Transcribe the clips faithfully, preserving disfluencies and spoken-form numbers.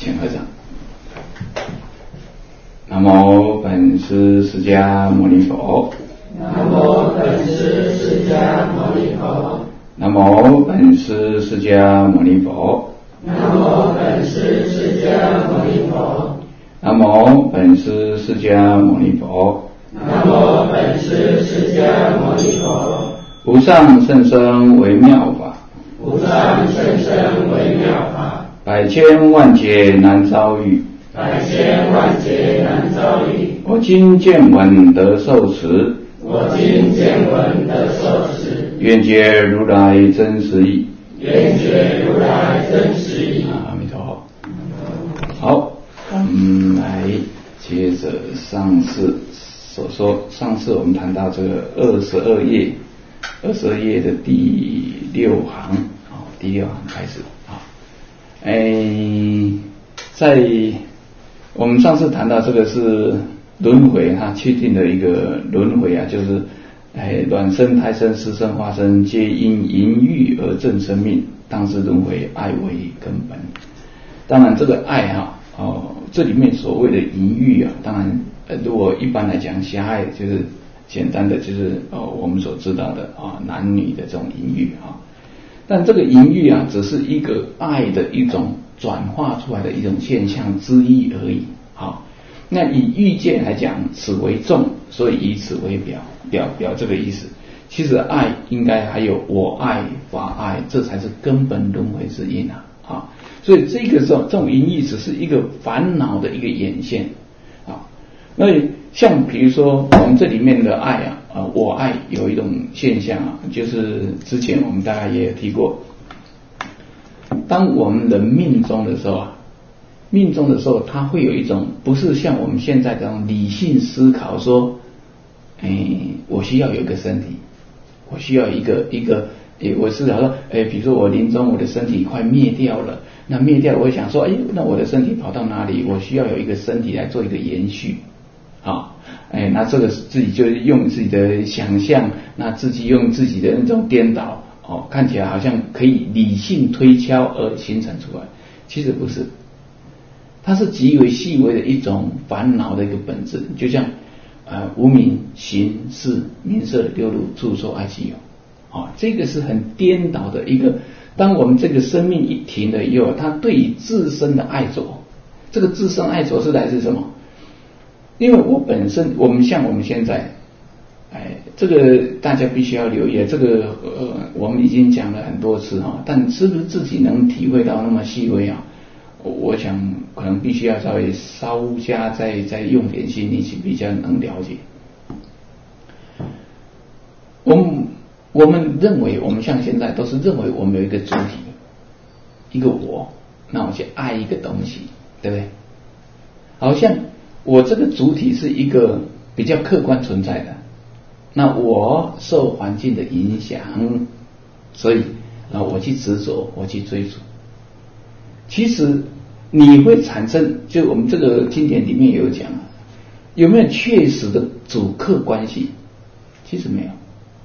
请合掌。南无本师释迦牟尼佛。 南无本师释迦牟尼佛。 南无本师释迦牟尼佛。 南无本师释迦牟尼佛。 南无本师释迦牟尼佛。 南无本师释迦牟尼佛。 无上甚深微妙法， 无上甚深微妙法， 百千万劫难遭遇， 百千万劫难遭遇。 我今见闻得受持， 我今见闻得受持， 愿解如来真实义。 愿解如来真实义。 阿弥陀佛。好，我们来接着上次所说，上次我们谈到这个二十二页，二十二页的第六行，哦，第六行开始啊。哎，在我们上次谈到这个是轮回，它确定的一个轮回啊，就是哎，卵生、胎生、湿生、化生，皆因淫欲而正生命，当知轮回，爱为根本。当然，这个爱哈、啊，哦，这里面所谓的淫欲啊，当然，呃，如果一般来讲，狭隘就是简单的，就是哦，我们所知道的啊，男女的这种淫欲啊。但这个淫欲啊，只是一个爱的一种转化出来的一种现象之一而已。好，那以欲界来讲，此为重，所以以此为表，表表这个意思。其实爱应该还有我爱、法爱，这才是根本轮回之因啊！啊，所以这个这种这种淫欲只是一个烦恼的一个眼线啊。那像比如说我们这里面的爱啊，啊，我爱有一种现象啊，就是之前我们大概也有提过，当我们的命中的时候啊。命中的时候，它会有一种不是像我们现在这种理性思考说，哎，我需要有一个身体，我需要一个一个，哎，我思考说，哎，比如说我临终我的身体快灭掉了，那灭掉，我想说，哎，那我的身体跑到哪里？我需要有一个身体来做一个延续，啊，哎，那这个自己就用自己的想象，那自己用自己的那种颠倒，哦，看起来好像可以理性推敲而形成出来，其实不是。它是极为细微的一种烦恼的一个本质，就像呃无明行识名色六入触受爱起有，啊、哦，这个是很颠倒的一个。当我们这个生命一停了以后，它对于自身的爱着，这个自身爱着是来自什么？因为我本身，我们像我们现在，哎，这个大家必须要留意，这个呃我们已经讲了很多次哈，但是不是自己能体会到那么细微啊？我想可能必须要稍微稍加再再用点心力去比较能了解。我们我们认为我们像现在都是认为我们有一个主体，一个我，那我去爱一个东西，对不对？好像我这个主体是一个比较客观存在的，那我受环境的影响，所以啊我去执着，我去追逐。其实你会产生，就我们这个经典里面有讲，有没有确实的主客关系？其实没有。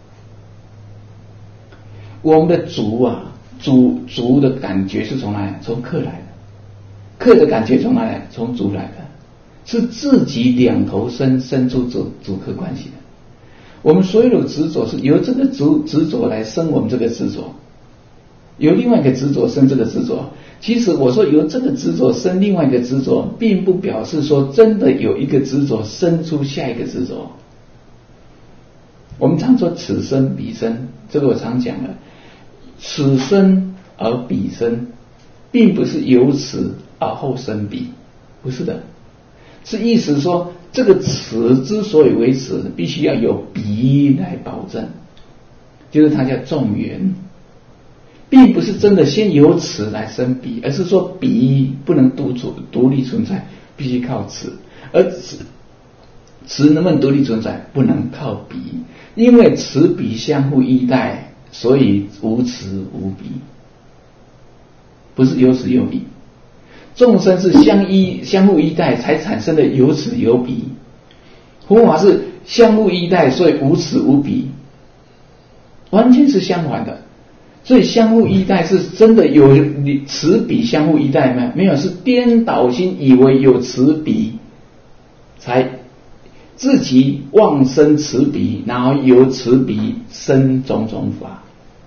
我们的主啊，主主的感觉是从哪里？从客来的。客的感觉从哪里？从主来的。是自己两头生生出主主客关系的。我们所有的执着是由这个执执着来生我们这个执着，由另外一个执着生这个执着。其实我说由这个执着生另外一个执着，并不表示说真的有一个执着生出下一个执着。我们常说此生彼生，这个我常讲了，此生而彼生，并不是由此而后生彼，不是的，是意思说这个此之所以为此，必须要有彼来保证，就是它叫众缘。并不是真的先由此来生彼，而是说彼不能独处独立存在，必须靠此，而此此能不能独立存在，不能靠彼，因为此彼相互依赖，所以无此无彼，不是有此有彼。众生是相依相互依赖才产生的有此有彼，佛法是相互依赖，所以无此无彼，完全是相反的。 所以相互依赖是真的有此彼相互依赖吗？没有，是颠倒心以为有此彼，才自己妄生此彼，然后由此彼生种种法。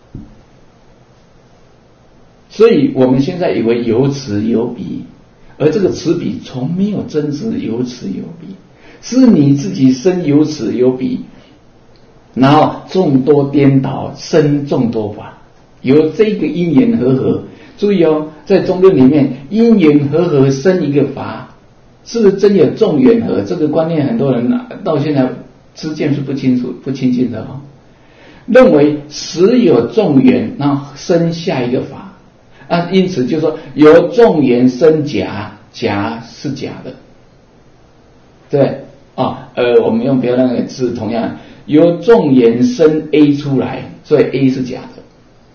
所以我们现在以为有此有彼，而这个此彼从没有真实有此有彼，是你自己生有此有彼，然后众多颠倒生众多法，由这个因缘和合。注意哦，在中论里面，因缘和合生一个法，是不是真有众缘合？这个观念很多人到现在知见是不清楚不清净的哦，认为实有众缘，然后生下一个法。啊，因此就说由众缘生假，假是假的，对啊，呃，我们用不要那个字，同样由众缘生 A 出来，所以 A 是假的。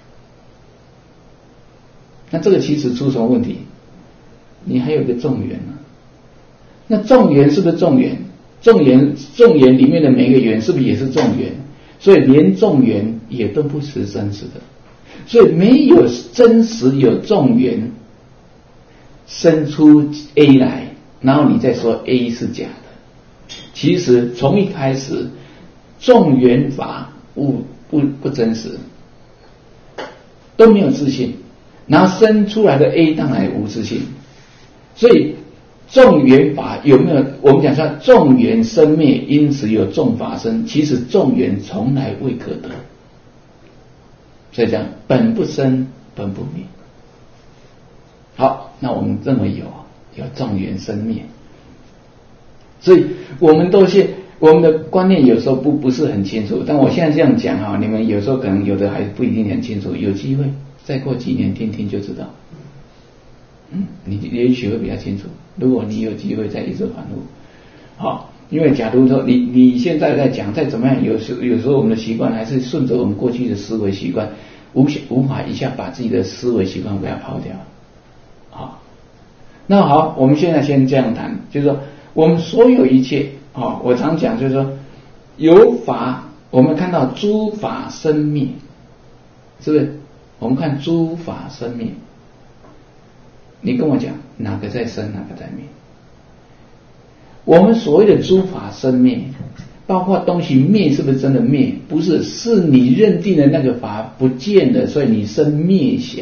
那这个其实出什么问题？你还有个众缘啊，那众缘是不是众缘？众缘众缘里面的每一个缘是不是也是众缘？所以连众缘也都不是真实的。所以没有真实有众缘生出 A 来，然后你再说 A 是假的。其实从一开始众缘法不不不真实，都没有自信，然后生出来的 A 当然无自信。所以众缘法有没有？我们讲说众缘生灭，因此有众法生。其实众缘从来未可得。所以讲本不生本不灭。好，那我们认为有有众缘生灭，所以我们都是我们的观念有时候不不是很清楚，但我现在这样讲啊，你们有时候可能有的还不一定很清楚，有机会再过几年听听就知道。嗯，你也许会比较清楚。如果你有机会再一直反复，好，因为假如说你你现在在讲再怎么样，有时有时候我们的习惯还是顺着我们过去的思维习惯，无无法一下把自己的思维习惯给它抛掉。好，那好，我们现在先这样谈，就是说我们所有一切啊，我常讲就是说有法，我们看到诸法生灭，是不是？我们看诸法生灭，你跟我讲哪个在生，哪个在灭？我们所谓的诸法生灭，包括东西灭是不是真的灭？不是，是你认定的那个法不见了，所以你生灭想。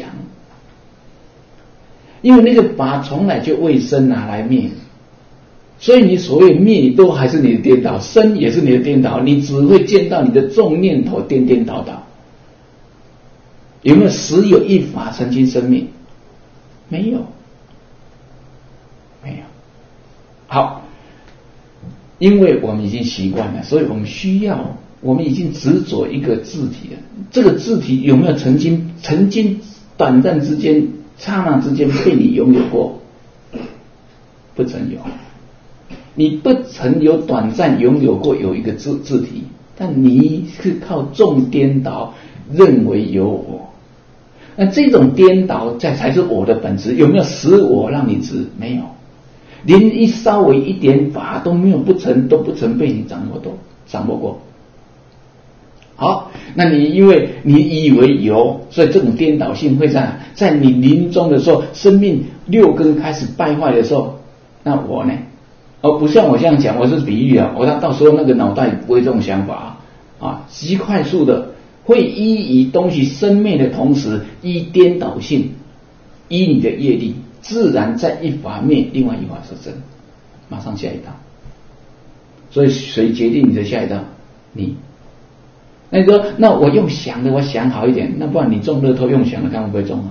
因为那个法从来就未生，拿来灭，所以你所谓灭都还是你的颠倒，生也是你的颠倒，你只会见到你的众念头颠颠倒倒。有没有实有一法曾经生灭？没有，没有。好，因为我们已经习惯了，所以我们需要，我们已经执着一个字体了。这个字体有没有曾经曾经短暂之间刹那之间被你拥有过？不曾有。你不曾有短暂拥有过有一个字字体，但你是靠众颠倒认为有我。那这种颠倒在才是我的本质。有没有使我让你知？没有，连一稍微一点法都没有，不曾都不曾被你掌握到掌握过。好，那你因为你以为有，所以这种颠倒性会在在你临终的时候，生命六根开始败坏的时候，那我呢？哦，不像我这样讲，我是比喻啊，我到到时候那个脑袋不会这种想法啊，啊，极快速的会依以东西生灭的同时，依颠倒性，依你的业力，自然在一法灭，另外一法是真，马上下一道。所以谁决定你的下一道？你。那你说，那我用想的，我想好一点，那不然你中乐透用想的，看会不会中啊？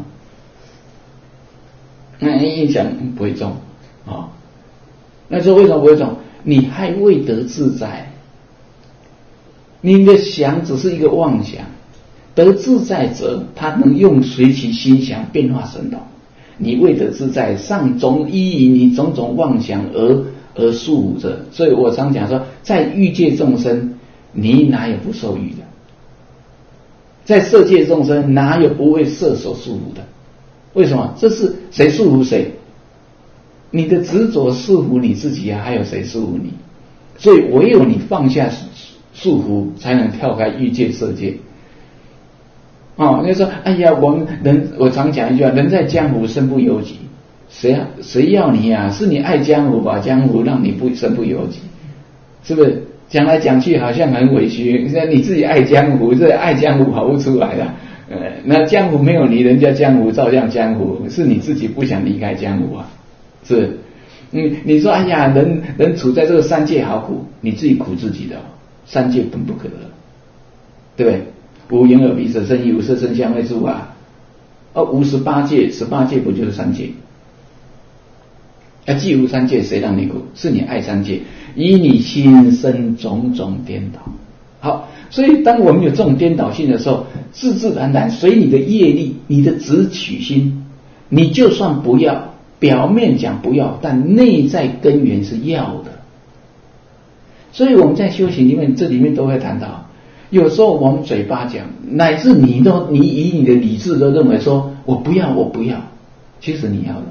那一想不会中啊、哦。那说为什么不会中？你还未得自在，你的想只是一个妄想，得自在者他能用随其心想变化神通，你未得自在，上总依以你种种妄想而而束缚着。所以我常讲说，在欲界众生，你哪有不受欲的？在色界众生，哪有不为色所束缚的？为什么？这是谁束缚谁？你的执着束缚你自己啊，还有谁束缚你？所以唯有你放下束缚，才能跳开欲界色界。 哦，你说，哎呀，我们人，我常讲一句话，人在江湖身不由己。谁啊？谁要你啊？是你爱江湖，把江湖让你不身不由己，是不是？讲来讲去好像很委屈，那你自己爱江湖，这爱江湖跑不出来的。呃，那江湖没有你，人家江湖照样江湖，是你自己不想离开江湖啊，是不是？嗯，你说，哎呀，人人处在这个三界好苦，你自己苦自己的，三界本不可得，对不对？无眼耳鼻舌身意，无色声香味触啊，而无十八界，十八界不就是三界？啊，既无三界，谁让你苦？是你爱三界，以你心生种种颠倒。好，所以当我们有这种颠倒性的时候，自自然然随你的业力，你的执取心，你就算不要，表面讲不要，但内在根源是要的。所以我们在修行里面，这里面都会谈到，有时候我们嘴巴讲，乃至你都你以你的理智都认为说我不要，我不要，其实你要了。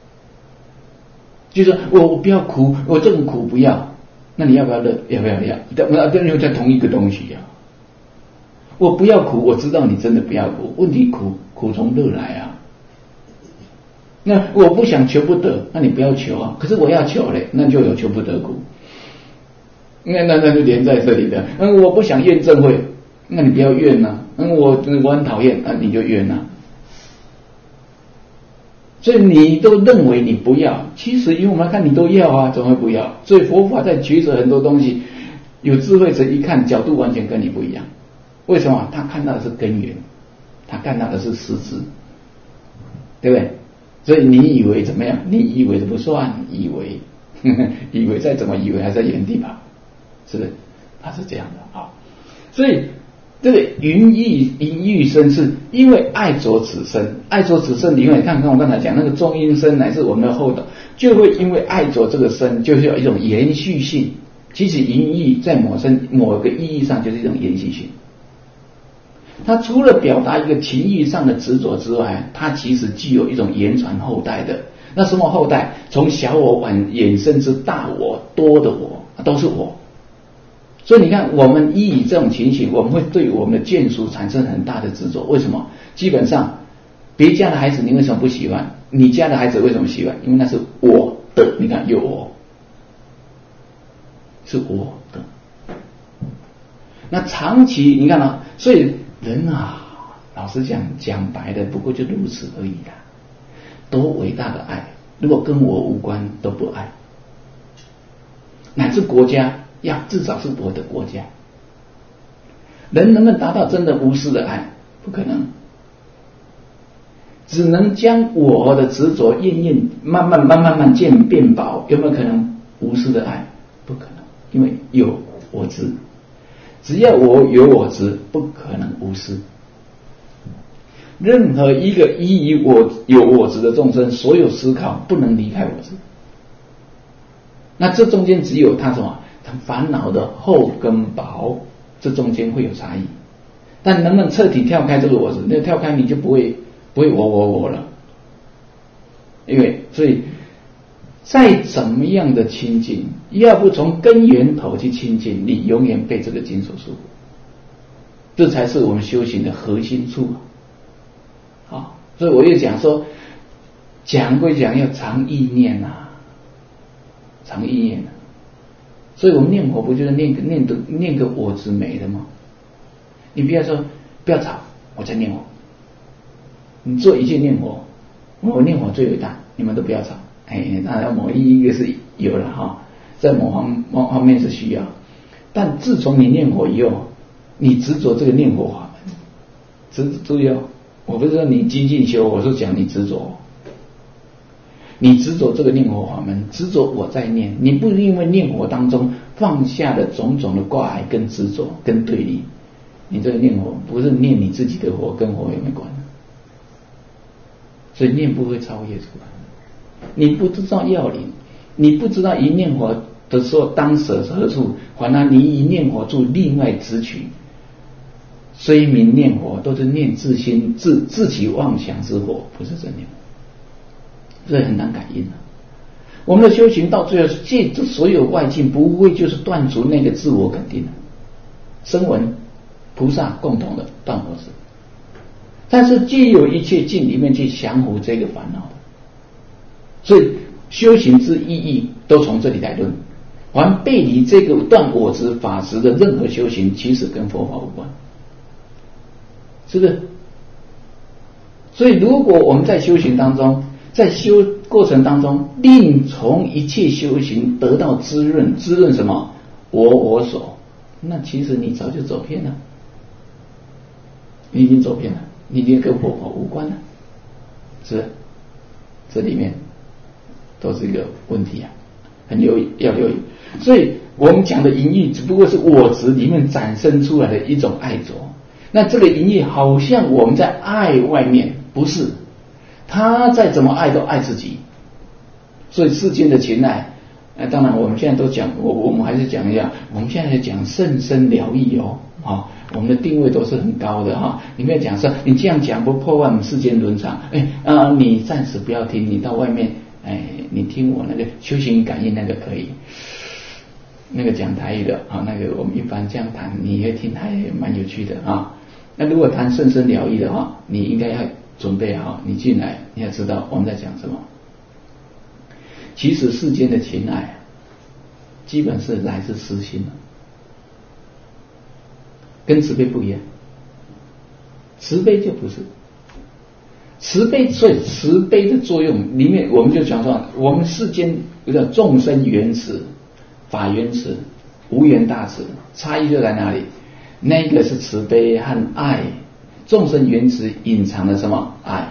就是我我不要苦，我这种苦不要，那你要不要乐？要不要要？那跟又在同一个东西啊。我不要苦，我知道你真的不要苦，问题苦苦从乐来啊。那我不想求不得，那你不要求啊。可是我要求嘞，那就有求不得苦。那那那就连在这里的。嗯，我不想怨正会，那你不要怨呐、啊。嗯，我我很讨厌，那你就怨呐、啊。所以你都认为你不要，其实因为我们来看你都要啊，怎么会不要？所以佛法在取舍很多东西，有智慧者一看角度完全跟你不一样。为什么？他看到的是根源，他看到的是实质，对不对？所以你以为怎么样？你以为不算，以为呵呵以为再怎么以为还在原地跑，是不是？他是这样的啊。所以这个云翳云翳身是因为爱着此身，爱着此身，你看看看我刚才讲那个中阴身乃至我们的后头，就会因为爱着这个身，就是有一种延续性。其实云翳在某身某个意义上就是一种延续性。它除了表达一个情义上的执着之外，它其实具有一种延传后代的。那什么后代？从小我往衍生至大我、多的我，都是我。所以你看，我们依以这种情形，我们会对我们的眷属产生很大的执着。为什么？基本上，别家的孩子你为什么不喜欢？你家的孩子为什么喜欢？因为那是我的。你看，有我，是我的。那长期你看啊，所以人啊，老实讲，讲白的，不过就如此而已啦。多伟大的爱，如果跟我无关，都不爱。乃至国家。要至少是我的国家，人能不能达到真的无私的爱？不可能，只能将我的执着渐渐慢慢慢慢慢渐变薄。有没有可能无私的爱？不可能，因为有我执，只要我有我执，不可能无私。任何一个依于我有我执的众生，所有思考不能离开我执。那这中间只有他什么？他烦恼的厚跟薄，这中间会有差异。但能不能彻底跳开这个我执？那跳开你就不会不会我我我了。因为所以再怎么样的亲近，要不从根源头去亲近，你永远被这个金所束缚。这才是我们修行的核心处啊！啊，所以我又讲说，讲归讲，要常意念啊，常意念啊。所以我们念佛不就是念个念个念个我执没的吗？你不要说不要吵，我在念佛。你做一切念佛，我念佛最伟大，你们都不要吵。哎，当然某一个是有了哈，在某方某方面是需要，但自从你念佛以后，你执着这个念佛法门，执注意哦，我不是说你精进修，我是讲你执着。你执着这个念佛法门，执着我在念，你不因为念佛当中放下了种种的挂碍跟执着跟对立，你这个念佛不是念你自己的佛，跟佛有没有关？所以念不会超越出来。你不知道要领，你不知道一念佛的时候当舍何处，反而你一念佛住另外执取，虽名念佛，都是念自心自自己妄想之佛，不是真念。这很难感应的、啊。我们的修行到最后，借着所有外境，不会就是断除那个自我肯定的。声闻菩萨共同的断我执， 但是皆有一切境里面去降服这个烦恼的。所以修行之意义都从这里来论。凡背离这个断我执法执的任何修行，其实跟佛法无关，是不是？所以如果我们在修行当中，在修过程当中，另从一切修行得到滋润，滋润什么？我我所，那其实你早就走偏了，你已经走偏了，你已经跟佛法无关了，是不是？这里面都是一个问题啊，很留意，要留意。所以我们讲的淫欲只不过是我执里面展生出来的一种爱着。那这个淫欲好像我们在爱外面，不是，他再怎么爱都爱自己。所以世间的情爱，那当然我们现在都讲，我我们还是讲一下，我们现在讲甚深了义哦，啊，我们的定位都是很高的哈。你不要讲说你这样讲不破坏我们世间伦常，哎啊、呃，你暂时不要听，你到外面，哎，你听我那个修行感应那个可以。那个讲台语的啊，那个我们一般这样谈，你也听还蛮有趣的啊。那如果谈甚深了义的话，你应该要准备好，你进来你要知道我们在讲什么。其实世间的情爱，基本是来自私心，跟慈悲不一样。慈悲就不是慈悲，所以慈悲的作用里面，我们就讲说，我们世间有叫众生缘慈。法缘慈，无缘大慈，差异就在哪里？那个是慈悲和爱，众生缘慈隐藏了什么？爱，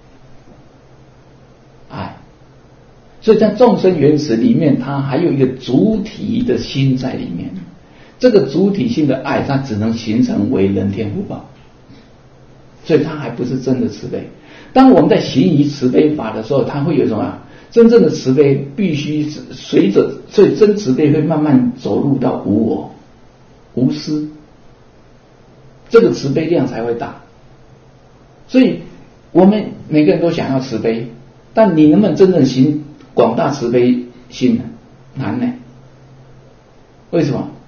爱。所以在众生缘慈里面，它还有一个主体的心在里面。这个主体性的爱，它只能形成为人天福报，所以它还不是真的慈悲。当我们在行于慈悲法的时候，它会有什么？真正的慈悲必须随着，所以真慈悲会慢慢走入到无我、无私，这个慈悲量才会大。所以我们每个人都想要慈悲，但你能不能真正行广大慈悲心呢？难呢？为什么？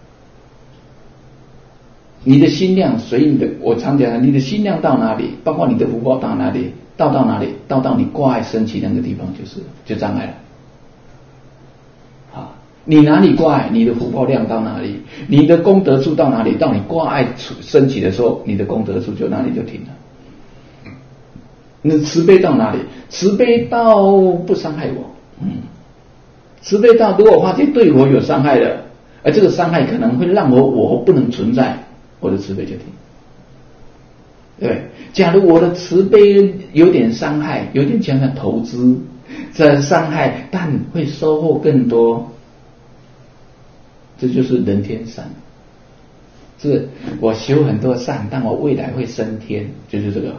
你的心量随你的，我常讲的，你的心量到哪里，包括你的福报到哪里。到到哪里？到到你挂碍升起那个地方，就是就障碍了。啊，你哪里挂碍，你的福报量到哪里，你的功德处到哪里，到你挂碍升起的时候，你的功德处就哪里就停了。你慈悲到哪里？慈悲到不伤害我，嗯，慈悲到如果发现对我有伤害了，而这个伤害可能会让我我不能存在，我的慈悲就停。对，假如我的慈悲有点伤害，有点像投资，这伤害但会收获更多，这就是人天善。是我修很多善，但我未来会升天，就是这个。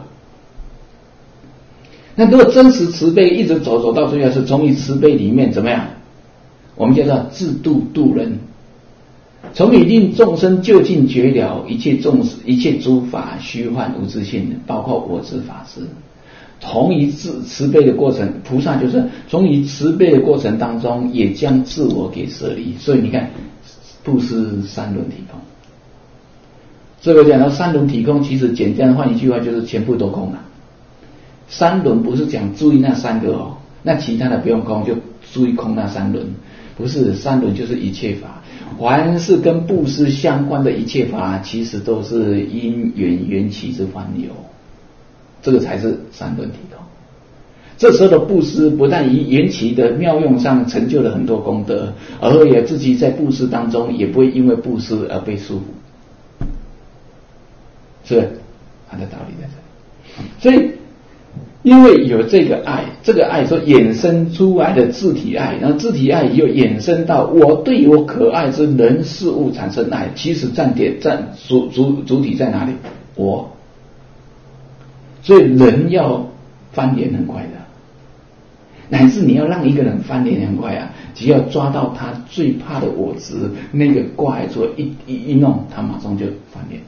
那如果真实慈悲一直走走到最后，是从你慈悲里面怎么样？我们叫做自度度人。从以令众生究竟绝了一切众一切诸法虚幻无自性，包括我执法执。从以自慈悲的过程，菩萨就是从以慈悲的过程当中，也将自我给舍离。所以你看，布施三轮体空。所以我讲到三轮体空，其实简单的换一句话就是全部都空了。三轮不是讲注意那三个哦，那其他的不用空，就注意空那三轮。不是三轮就是一切法，凡是跟布施相关的一切法，其实都是因缘缘起之环流，这个才是三轮体空。这时候的布施不但以缘起的妙用上成就了很多功德，而且自己在布施当中也不会因为布施而被束缚，是不是？它的道理在这里。所以因为有这个爱，这个爱所衍生出来的自体爱，然后自体爱又衍生到我对我可爱之人事物产生爱，其实站点站主主主体在哪里？我。所以人要翻脸很快的，乃至你要让一个人翻脸很快啊，只要抓到他最怕的我执那个挂碍做一一一弄，他马上就翻脸了。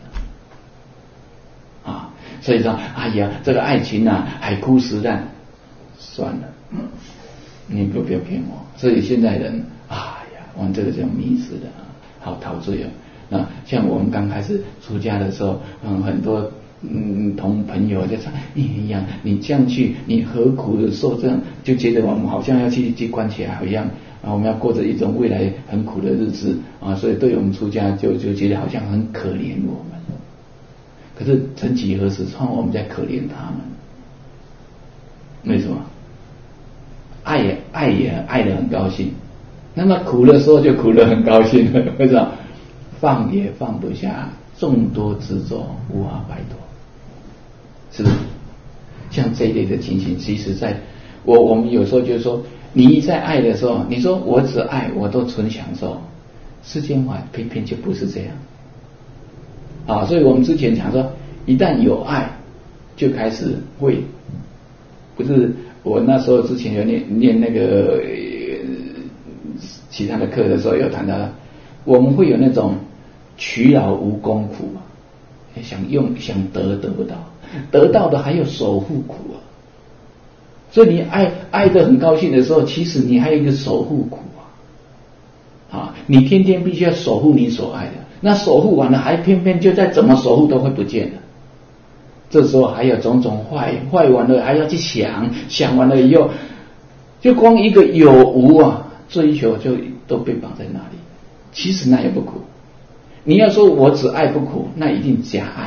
啊，所以说，哎呀，这个爱情啊，海枯石烂，算了，你不要骗我。所以现在人，哎呀，我们这个叫迷失的，好陶醉啊。那像我们刚开始出家的时候，嗯，很多嗯，同朋友就说，哎呀，你这样去，你何苦的受这样，就觉得我们好像要去去关起来一样啊，我们要过着一种未来很苦的日子啊，所以对我们出家就就觉得好像很可怜我们。可是曾几何时，创我们在可怜他们？为什么？爱也爱也爱得很高兴，那么苦的时候就苦得很高兴了，为什么？放也放不下，众多执着无法摆脱。是不是？像这一类的情形，其实在我我们有时候就说，你在爱的时候，你说我只爱，我都纯享受，世间法偏偏就不是这样啊。所以我们之前讲说，一旦有爱，就开始会，不是我那时候之前有念念那个、呃、其他的课的时候有谈到，我们会有那种取劳无功苦，想用想得得不到。得到的还有守护苦啊，所以你爱爱得很高兴的时候，其实你还有一个守护苦啊，啊，你天天必须要守护你所爱的，那守护完了，还偏偏就再怎么守护都会不见了。这时候还有种种坏，坏完了还要去想，想完了以后，就光一个有无啊，追求就都被绑在那里。其实那也不苦，你要说我只爱不苦，那一定假爱。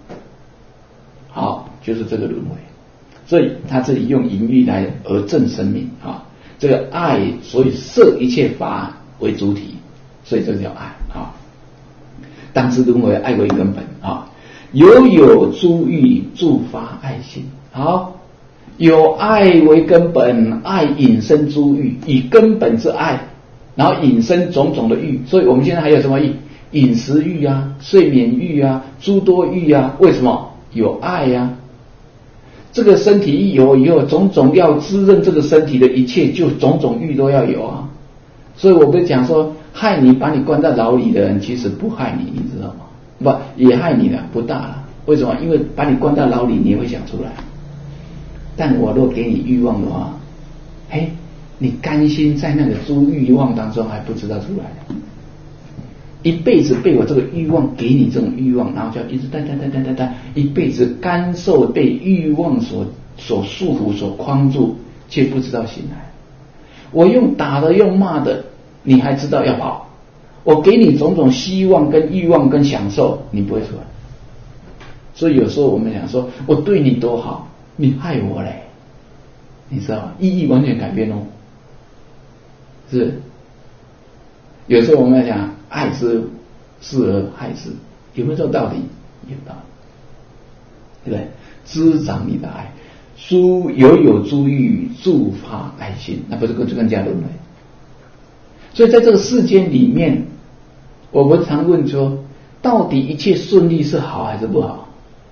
好，就是这个轮回，所以他这里用隐喻来而证生命啊。这个爱，所以摄一切法为主体，所以这叫爱啊。当知轮回，爱为根本啊。有有诸欲，助发爱心。好，有爱为根本，爱引生诸欲，以根本之爱，然后引生种种的欲。所以我们现在还有什么欲？饮食欲啊，睡眠欲啊，诸多欲啊。为什么？有爱呀、啊，这个身体一有以后，种种要滋润这个身体的一切，就种种欲都要有啊。所以我不是讲说，害你把你关在牢里的人，其实不害你，你知道吗？不，也害你了，不大了。为什么？因为把你关在牢里，你也会想出来。但我若给你欲望的话，嘿，你甘心在那个诸欲望当中还不知道出来的。一辈子被我这个欲望给你这种欲望，然后就一直带带带带带带，一辈子甘受被欲望所所束缚、所框住，却不知道醒来。我用打的、用骂的，你还知道要跑。我给你种种希望、跟欲望、跟享受，你不会出来。所以有时候我们讲说，我对你多好，你害我嘞，你知道吗？意义完全改变哦。是，有时候我们要讲。爱之，是而害之，有没有这种道理？有道理，对不对？滋长你的爱，诸有有诸欲，助发爱心，那不是更更加轮回？所以在这个世间里面，我们常问说，到底一切顺利是好还是不好？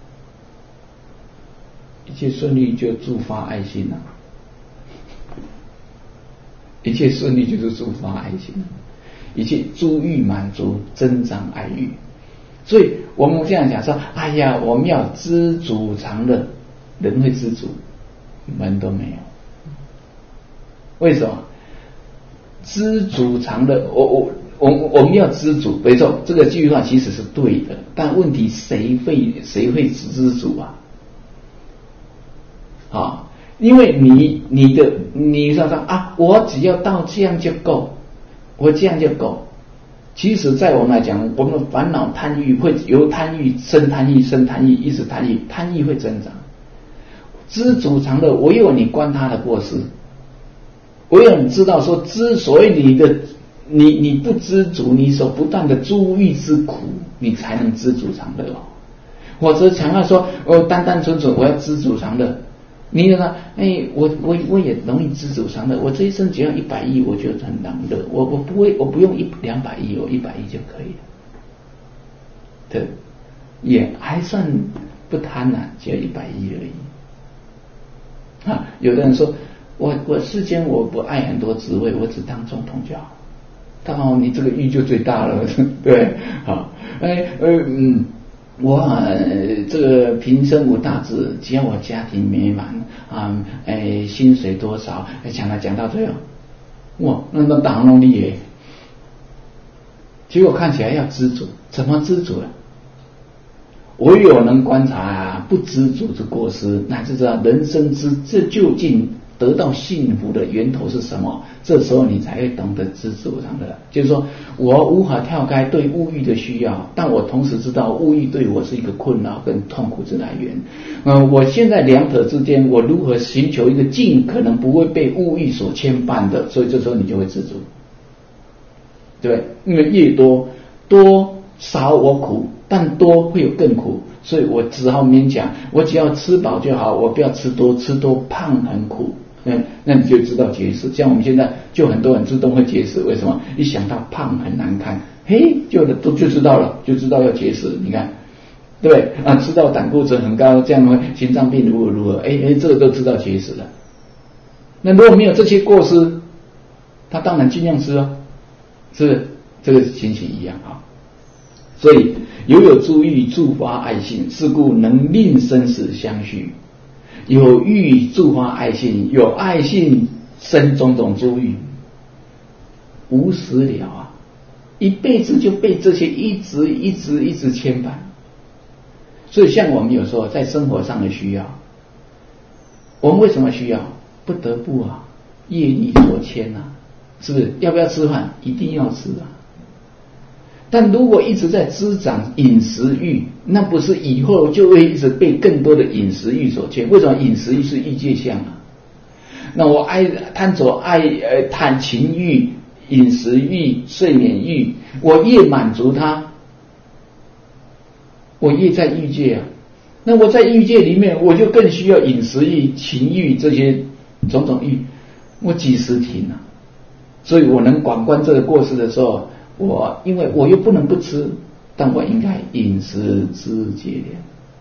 一切顺利就助发爱心了、啊，一切顺利就是助发爱心、啊。一切诸欲满足，增长爱欲。所以我们这样讲说，哎呀，我们要知足常乐，人会知足，门都没有。为什么？知足常乐，我我我我们要知足，没错，这个句话其实是对的，但问题谁会谁会知足啊？啊，因为你你的你说说啊，我只要到这样就够。我这样就够。其实在我们来讲，我们的烦恼贪欲会由贪欲生贪欲，生贪欲一直贪欲，贪欲会增长。知足常乐，唯有你观他的过失，唯有你知道说，之所以你的你你不知足，你所不断的诸欲之苦，你才能知足常乐哦。或者强调说，我单单纯纯我要知足常乐。你说，哎，我我我也容易知足常乐。我这一生只要一百亿，我就很难乐。我我不会，我不用一两百亿，我一百亿就可以了。对，也还算不贪婪，只要一百亿而已。啊，有的人说，我我世间我不爱很多职位，我只当总统就好。当然，你这个欲就最大了，对，好，哎呃嗯。我、呃、这个平生无大志，只要我家庭美满啊，哎，薪水多少，讲来讲到最后，哇，那那当然厉害。结果看起来要知足，怎么知足了？ 唯有能观察不知足之过失，乃至知道人生之这究竟得到幸福的源头是什么，这时候你才会懂得知足常乐。就是说我无法跳开对物欲的需要，但我同时知道物欲对我是一个困扰跟痛苦之来源。呃，我现在两者之间，我如何寻求一个尽可能不会被物欲所牵绊的，所以这时候你就会知足，对不对？因为越多多少我苦，但多会有更苦，所以我只好勉强，我只要吃饱就好，我不要吃多，吃多胖很苦。嗯，那你就知道节食。像我们现在就很多人自动会节食，为什么？一想到胖很难看，嘿，就都就知道了，就知道要节食。你看，对不对啊？知道胆固醇很高，这样会心脏病如何如何，哎哎，这个都知道节食了。那如果没有这些过失，他当然尽量吃哦，是不是？这个情形一样啊。所以有有诸欲助发爱心，是故能令生死相续。有欲助发爱心，有爱心生种种诸欲，无时了啊！一辈子就被这些一直一直一直牵绊。所以像我们有时候在生活上的需要，我们为什么需要？不得不啊，业力所牵啊，是不是？要不要吃饭？一定要吃啊！但如果一直在滋长饮食欲，那不是以后就会一直被更多的饮食欲所牵？为什么饮食欲是欲界相啊？那我爱贪着爱呃贪情欲、饮食欲、睡眠欲，我越满足它，我越在欲界啊。那我在欲界里面，我就更需要饮食欲、情欲这些种种欲，我几时停啊？所以我能管观这个过失的时候，我因为我又不能不吃，但我应该饮食之节廉，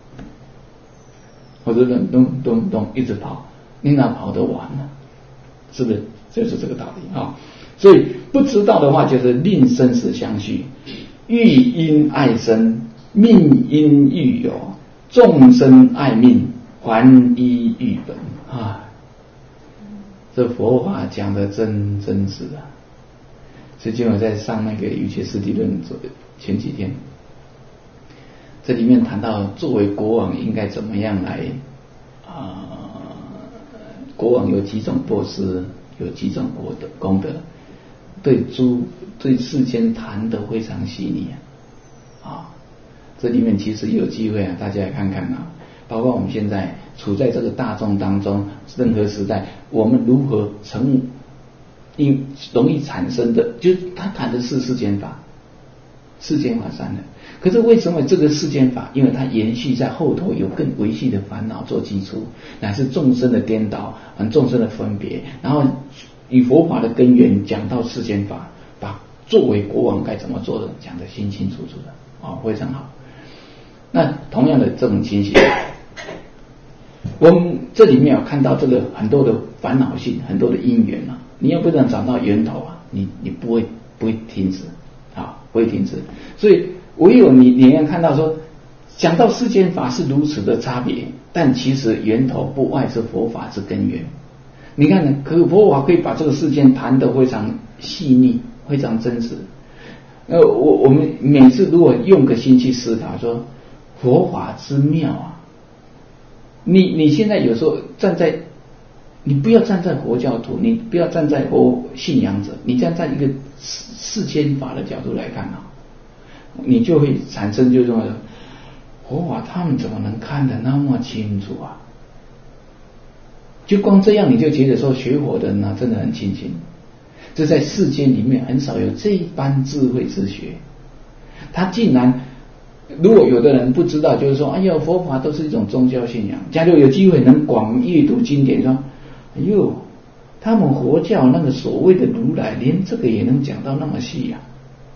或者咚咚咚咚一直跑，你哪跑得完呢？是不是？就是这个道理啊。所以不知道的话，就是令生死相续，欲因爱生，命因欲有，众生爱命，还依欲本啊。这佛法讲的真真实啊。最近我在上那个《瑜伽师地论》前几天，这里面谈到作为国王应该怎么样来啊、呃？国王有几种波斯，有几种国德功德，对诸对世间谈得非常细腻啊！啊，这里面其实有机会啊，大家来看看啊，包括我们现在处在这个大众当中，任何时代，我们如何成因容易产生的，就是他谈的是世间法，世间法三人。可是为什么这个世间法？因为它延续在后头有更维系的烦恼做基础，乃是众生的颠倒，嗯，众生的分别，然后以佛法的根源讲到世间法，把作为国王该怎么做的讲得清清楚楚的啊、哦，非常好。那同样的这种情形，我们这里面有看到这个很多的烦恼性，很多的因缘啊。你要不能找到源头啊，你你不会不会停止啊，不会停止。所以唯有你你要看到说，讲到世间法是如此的差别，但其实源头不外是佛法之根源。你看呢，可佛法可以把这个世间谈得非常细腻，非常真实。呃，我我们每次如果用个心去思考说，佛法之妙啊，你你现在有时候站在。你不要站在佛教徒，你不要站在佛信仰者，你站在一个世间法的角度来看啊，你就会产生就是说，佛法他们怎么能看得那么清楚啊？就光这样你就觉得说学佛的人呢、啊、真的很清醒，这在世间里面很少有这般智慧之学。他竟然，如果有的人不知道，就是说，哎呀，佛法都是一种宗教信仰。假如有机会能广阅读经典，说。哎呦，他们佛教那个所谓的如来，连这个也能讲到那么细啊！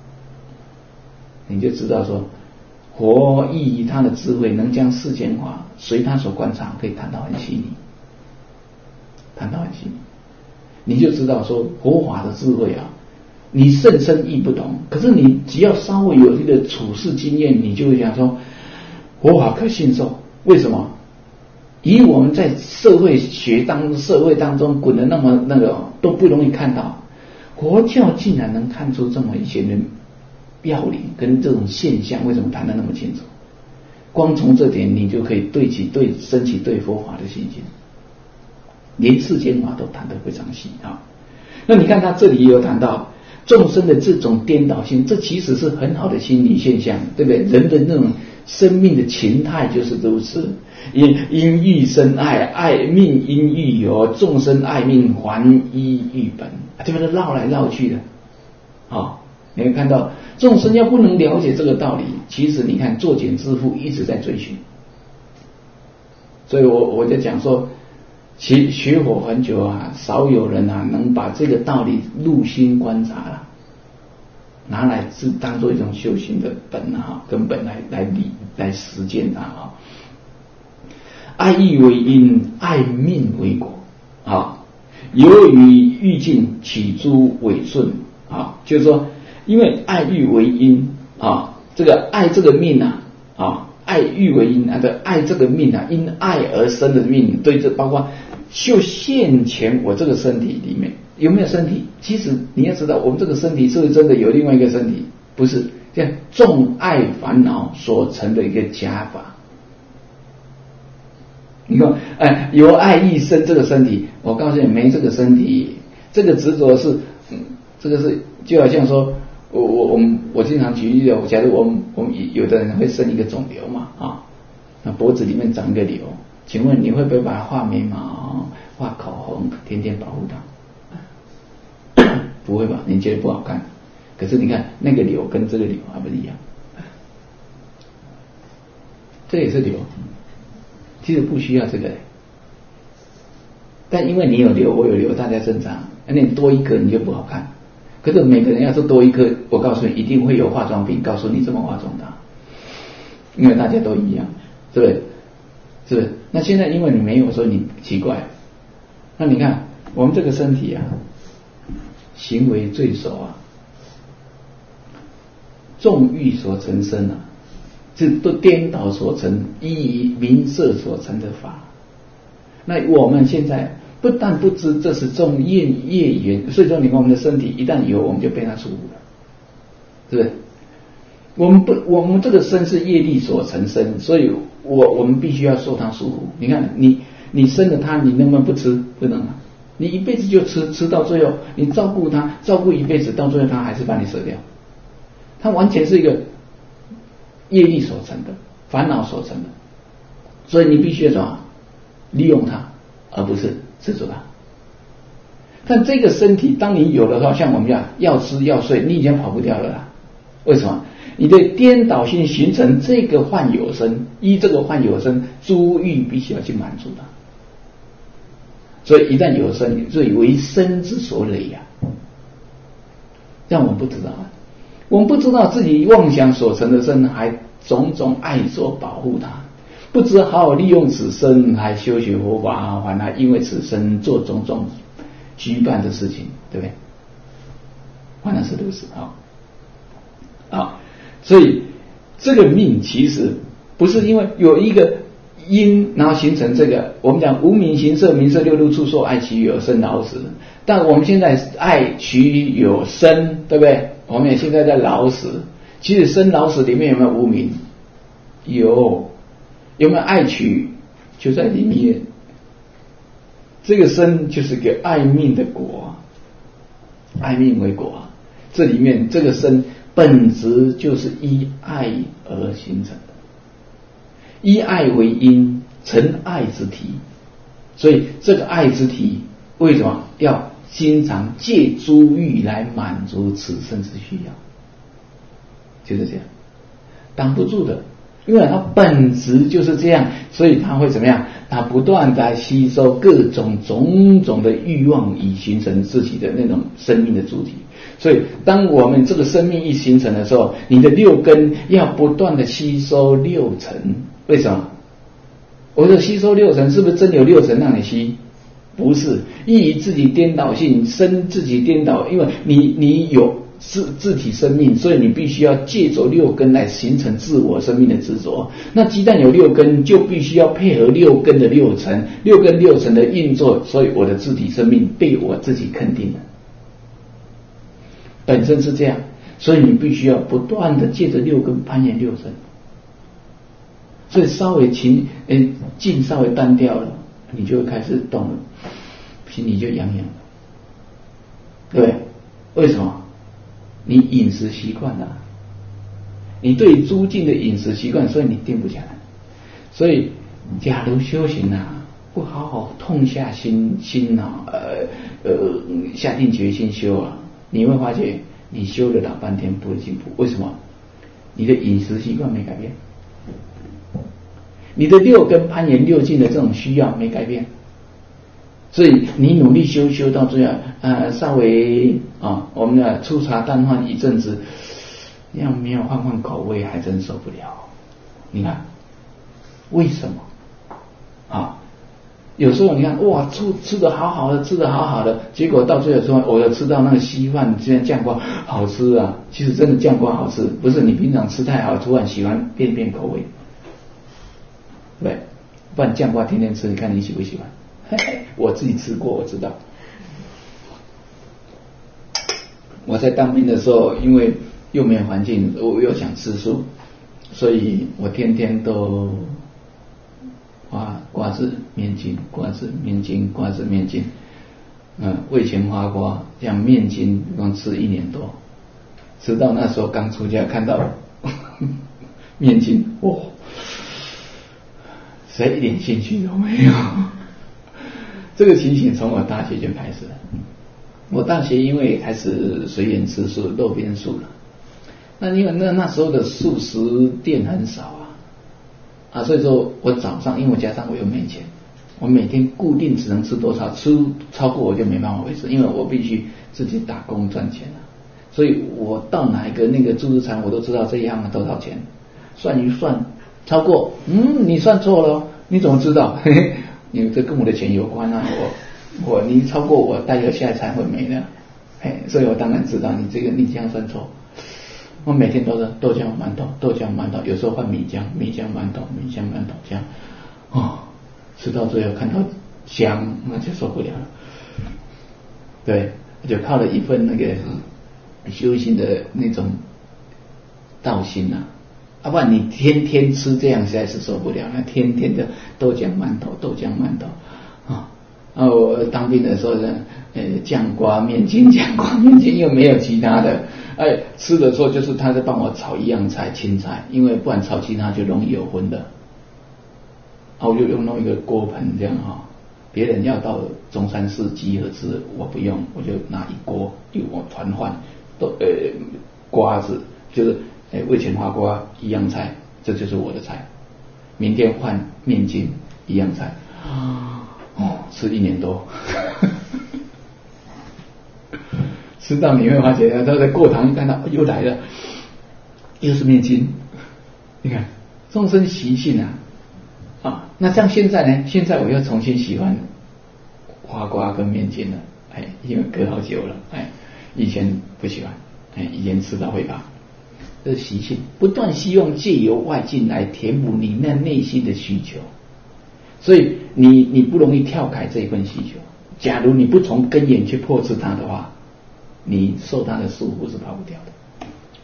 你就知道说，佛以他的智慧，能将世间法随他所观察，可以谈到很细腻，谈到很细腻，你就知道说佛法的智慧啊，你甚深亦不懂。可是你只要稍微有一个处世经验，你就会讲说，佛法可信受。为什么？以我们在社会学当社会当中滚的那么那个都不容易看到，佛教竟然能看出这么一些的要领跟这种现象，为什么谈得那么清楚？ 光从这点你就可以对起对升起对佛法的信心，连世间法都谈得非常细啊。那你看他这里也有谈到众生的这种颠倒性，这其实是很好的心理现象，对不对？人的那种生命的情态就是如此，因因欲生爱，爱命因欲有，众生爱命还依欲本，这边是绕来绕去的啊、哦。你会看到众生要不能了解这个道理，其实你看作茧自缚一直在追寻。所以我我就讲说，其学佛很久啊，少有人啊能把这个道理入心观察了，拿来是当做一种修行的本啊根本来来理来实践它啊。爱欲为因，爱命为果啊。由于欲境起诸违顺啊，就是说，因为爱欲为因啊，这个爱这个命啊啊，爱欲为因啊，这爱这个命啊，因爱而生的命，对，这包括就现前我这个身体里面有没有身体？其实你要知道，我们这个身体是不是真的有另外一个身体？不是，这样众爱烦恼所成的一个假法。你看，哎，由爱意生这个身体，我告诉你，没这个身体，这个执着是，嗯，这个是就好像说，我我我们我经常举例的，假如我们我们有的人会生一个肿瘤嘛，啊，那脖子里面长一个瘤，请问你会不会把它画眉毛、画口红，天天保护它？不会吧？你觉得不好看？可是你看那个瘤跟这个瘤还不是一样？这也是瘤。其实不需要这个，但因为你有瘤，我有瘤，大家正常。那你多一颗你就不好看。可是每个人要是多一颗，我告诉你，一定会有化妆品告诉你怎么化妆的，因为大家都一样，是不是？是不是？那现在因为你没有，所以你奇怪。那你看我们这个身体啊，行为最首啊，纵欲所成身啊。这都颠倒所成，依于名色所成的法。那我们现在不但不知这是众业业缘，所以说你看我们的身体一旦有，我们就被它束缚了，是不是？我们不，我们这个身是业力所成身，所以我我们必须要受它束缚。你看你你生了它，你能不能不吃？不能啊！你一辈子就吃，吃到最后，你照顾它，照顾一辈子，到最后它还是把你舍掉。它完全是一个业力所成的，烦恼所成的，所以你必须要什么？利用它，而不是执着它。但这个身体，当你有了话，像我们讲要吃要睡，你已经跑不掉了啦。为什么？你的颠倒性形成这个幻有身，依这个幻有身，诸欲必须要去满足它。所以一旦有身，所以为身之所累呀、啊。让我们不知道啊。我们不知道自己妄想所成的身，还种种爱所保护它，不知好好利用此身，还修学佛法，还还因为此身做种种举办的事情，对不对？反正是如此啊啊！所以这个命其实不是因为有一个因，然后形成这个。我们讲无名行色，名色六路处受，爱取有生老死。但我们现在爱取有生，对不对？我们也现在在老死，其实生老死里面有没有无明？有，有没有爱取？就在里面。这个生就是个爱命的果，爱命为果。这里面这个生本质就是依爱而形成的，依爱为因，成爱之体。所以这个爱之体为什么要经常借诸欲来满足此生之需要？就是这样，挡不住的，因为它本质就是这样，所以它会怎么样？它不断在吸收各种种种的欲望，以形成自己的那种生命的主体。所以当我们这个生命一形成的时候，你的六根要不断的吸收六尘。为什么？我说吸收六尘，是不是真有六尘让你吸？不是，依于自己颠倒性生自己颠倒，因为你你有自自体生命，所以你必须要借着六根来形成自我生命的执着。那鸡蛋有六根，就必须要配合六根的六尘，六根六尘的运作，所以我的自体生命被我自己肯定了，本身是这样，所以你必须要不断的借着六根攀岩六尘。 所以稍微情诶劲稍微淡掉了，你就开始动了，心里就痒痒了，对不对？为什么？你饮食习惯了，你对诸境的饮食习惯，所以你定不下来。所以，假如修行啊，不好好痛下心心啊，呃呃下定决心修啊，你会发觉你修了老半天不会进步。为什么？你的饮食习惯没改变，你的六根攀岩六境的这种需要没改变，所以你努力修修到最后，呃，稍微啊，我们的粗茶淡饭一阵子，要没有换换口味，还真受不了。你看，为什么？啊，有时候你看，哇，吃吃的好好的，吃的好好的，结果到最后说，我要吃到那个稀饭，现在酱瓜好吃啊。其实真的酱瓜好吃，不是你平常吃太好，突然喜欢变变口味，对，不然酱瓜天天吃，你看你喜不喜欢？嘿嘿，我自己吃过，我知道。我在当兵的时候，因为又没有环境，我又想吃素，所以我天天都花瓜子面筋，瓜子面筋，瓜子面筋，嗯，味全花瓜，这样面筋光吃一年多，直到那时候刚出家看到呵呵面筋，哇，谁一点兴趣都没有。这个情形从我大学就开始了。我大学因为开始随缘吃素，肉边素了。那因为那那时候的素食店很少啊，啊，所以说我早上，因为我加上我又没钱，我每天固定只能吃多少，吃超过我就没办法维持，因为我必须自己打工赚钱啊。所以我到哪一个那个自助餐，我都知道这一样多少钱，算一算，超过，嗯，你算错了，你怎么知道？嘿嘿，因为这跟我的钱有关啊，我。我你超过我，待会下来才会没的，嘿，所以我当然知道你这个你这样算错。我每天都是豆浆馒头，豆浆馒头，有时候换米浆，米浆馒头，米浆馒头这样，哦，吃到最后看到香，那就受不了了。对，就靠了一份那个修行的那种道心呐、啊，要、啊、不然你天天吃这样实在是受不了，那天天的豆浆馒头，豆浆馒头啊。啊，我当兵的时候呢，呃，酱瓜面筋，酱瓜面筋又没有其他的，哎，吃的时候就是他在帮我炒一样菜，青菜，因为不然炒其他就容易有荤的。啊，我就用弄一个锅盆这样哈、哦，别人要到中山市集合吃，我不用，我就拿一锅，一锅团换，都呃瓜子，就是呃味全花瓜一样菜，这就是我的菜。明天换面筋一样菜。哦，吃一年多，吃到你会发觉，他在过堂一看到又来了，又是面筋。你看众生习性啊，啊，那像现在呢？现在我又重新喜欢花瓜跟面筋了，哎，因为隔好久了，哎，以前不喜欢，哎，以前吃到会怕，这是习性，不断希望借由外境来填补你那内心的需求。所以你你不容易跳开这一份需求。假如你不从根源去破斥它的话，你受它的束缚是跑不掉的。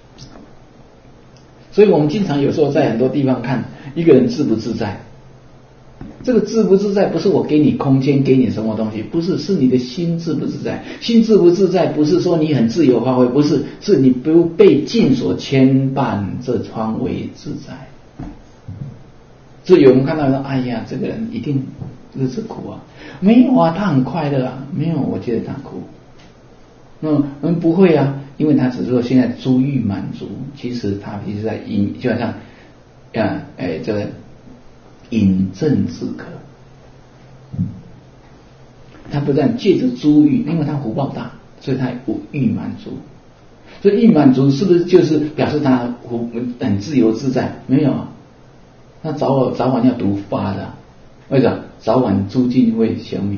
所以我们经常有时候在很多地方看一个人自不自在，这个自不自在不是我给你空间给你什么东西，不是，是你的心自不自在。心自不自在不是说你很自由发挥，不是，是你不被境所牵绊，这方为自在。所以有人看到说，哎呀，这个人一定日子苦啊，没有啊，他很快乐啊，没有，我觉得他苦。嗯嗯，不会啊，因为他只是说现在诸欲满足，其实他其实在引，就好像，啊，哎，这个饮鸩止渴。他不但借着诸欲，因为他福报大，所以他无欲满足。所以欲满足是不是就是表示他很自由自在？没有啊。那早晚早晚要毒发的，为什么？早晚诸境会消灭的，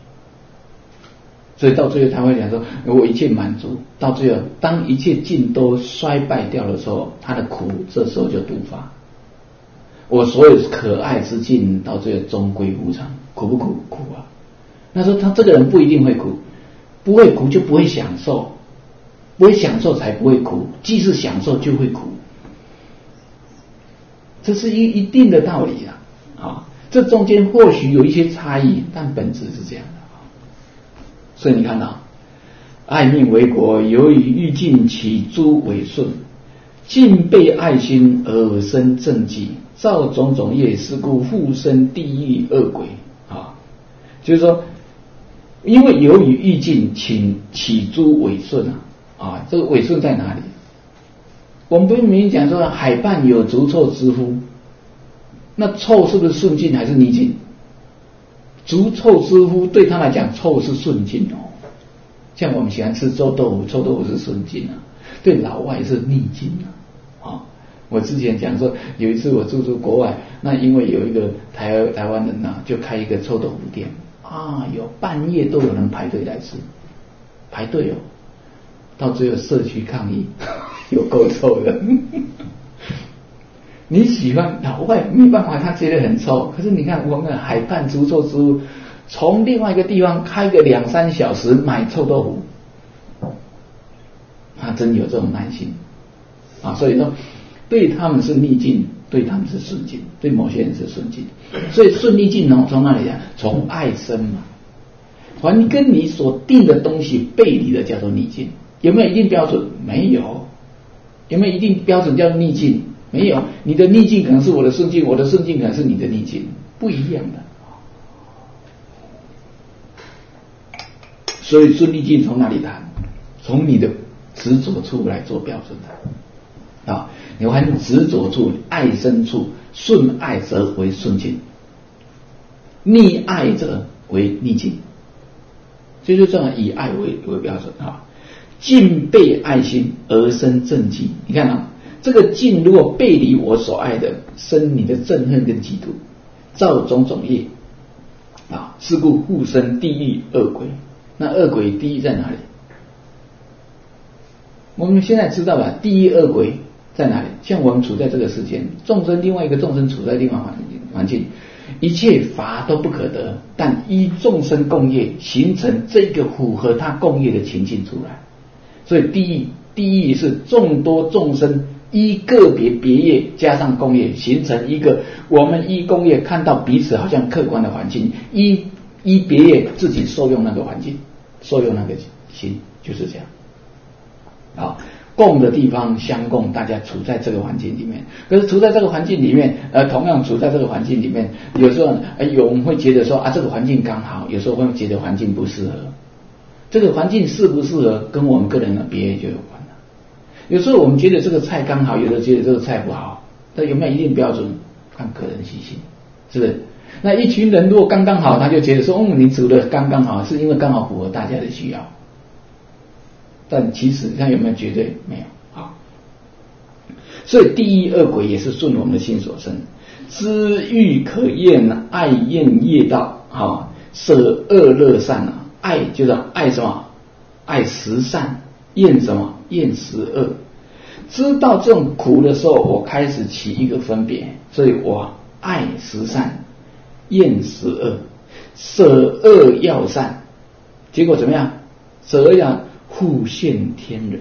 所以到最后他会讲说，我一切满足，到最后当一切境都衰败掉的时候，他的苦这时候就毒发。我所有可爱之境，到最后终归无常，苦不苦？苦啊！那说他这个人不一定会苦，不会苦就不会享受，不会享受才不会苦，既是享受就会苦。 这是一一定的道理啊。啊，这中间或许有一些差异，但本质是这样的。所以你看到，爱命为国，由于欲尽起诸违顺，尽被爱心而生正绩，造种种业，是故复生地狱恶鬼啊。就是说，因为由于欲尽起起诸违顺啊，啊，这个违顺在哪里？我们不是明明讲说海畔有逐臭之夫，那臭是不是顺境还是逆境？逐臭之夫对他来讲，臭是顺境哦。像我们喜欢吃臭豆腐，臭豆腐是顺境啊，对老外是逆境啊。啊，我之前讲说，有一次我住住国外，那因为有一个台台湾人呐、啊，就开一个臭豆腐店啊，有半夜都有人排队来吃，排队哦，到最后社区抗议，有够臭的。你喜欢老外没办法，他觉得很臭。可是你看我们的海畔逐臭之夫，从另外一个地方开个两三小时买臭豆腐，他真有这种耐心啊！所以说，对他们是逆境，对他们是顺境，对某些人是顺境。所以顺逆境呢，从哪里讲？从爱生嘛。凡跟你所定的东西背离的叫做逆境。有没有一定标准？没有。有没有一定标准叫逆境？没有。你的逆境可能是我的顺境，我的顺境可能是你的逆境，不一样的。所以顺逆境从哪里谈？从你的执着处来做标准的啊！你凡执着处、爱生处，顺爱则为顺境，逆爱则为逆境。所以就这样以爱为为标准啊！尽被爱心而生正绩。你看啊，这个尽如果背离我所爱的，生你的憎恨跟嫉妒，造种种业啊，是故复生地狱恶鬼。那恶鬼地狱在哪里？我们现在知道了，地狱恶鬼在哪里？像我们处在这个世间，众生另外一个众生处在另外环境，环境一切法都不可得，但依众生共业形成这个符合他共业的情境出来。所以地狱，地狱是众多众生依个别别业加上共业，形成一个我们依共业看到彼此好像客观的环境，依依别业自己受用那个环境，受用那个心，就是这样。啊，共的地方相共，大家处在这个环境里面。可是处在这个环境里面，呃，同样处在这个环境里面，有时候呃，有我们会觉得说啊，这个环境刚好；有时候会觉得环境不适合。这个环境适不适合，跟我们个人的别业就有关了。有时候我们觉得这个菜刚好，有的觉得这个菜不好，那有没有一定标准？看个人习性，是不是？那一群人如果刚刚好，他就觉得说，嗯，你煮的刚刚好，是因为刚好符合大家的需要。但其实他有没有绝对？没有啊。所以地狱恶鬼也是顺我们的心所生，知欲可厌，爱厌业道啊，舍恶乐善啊。爱就是爱什么？爱十善，厌什么？厌十恶。知道这种苦的时候，我开始起一个分别，所以我爱十善，厌十恶，舍恶要善。结果怎么样？舍恶要复现天人。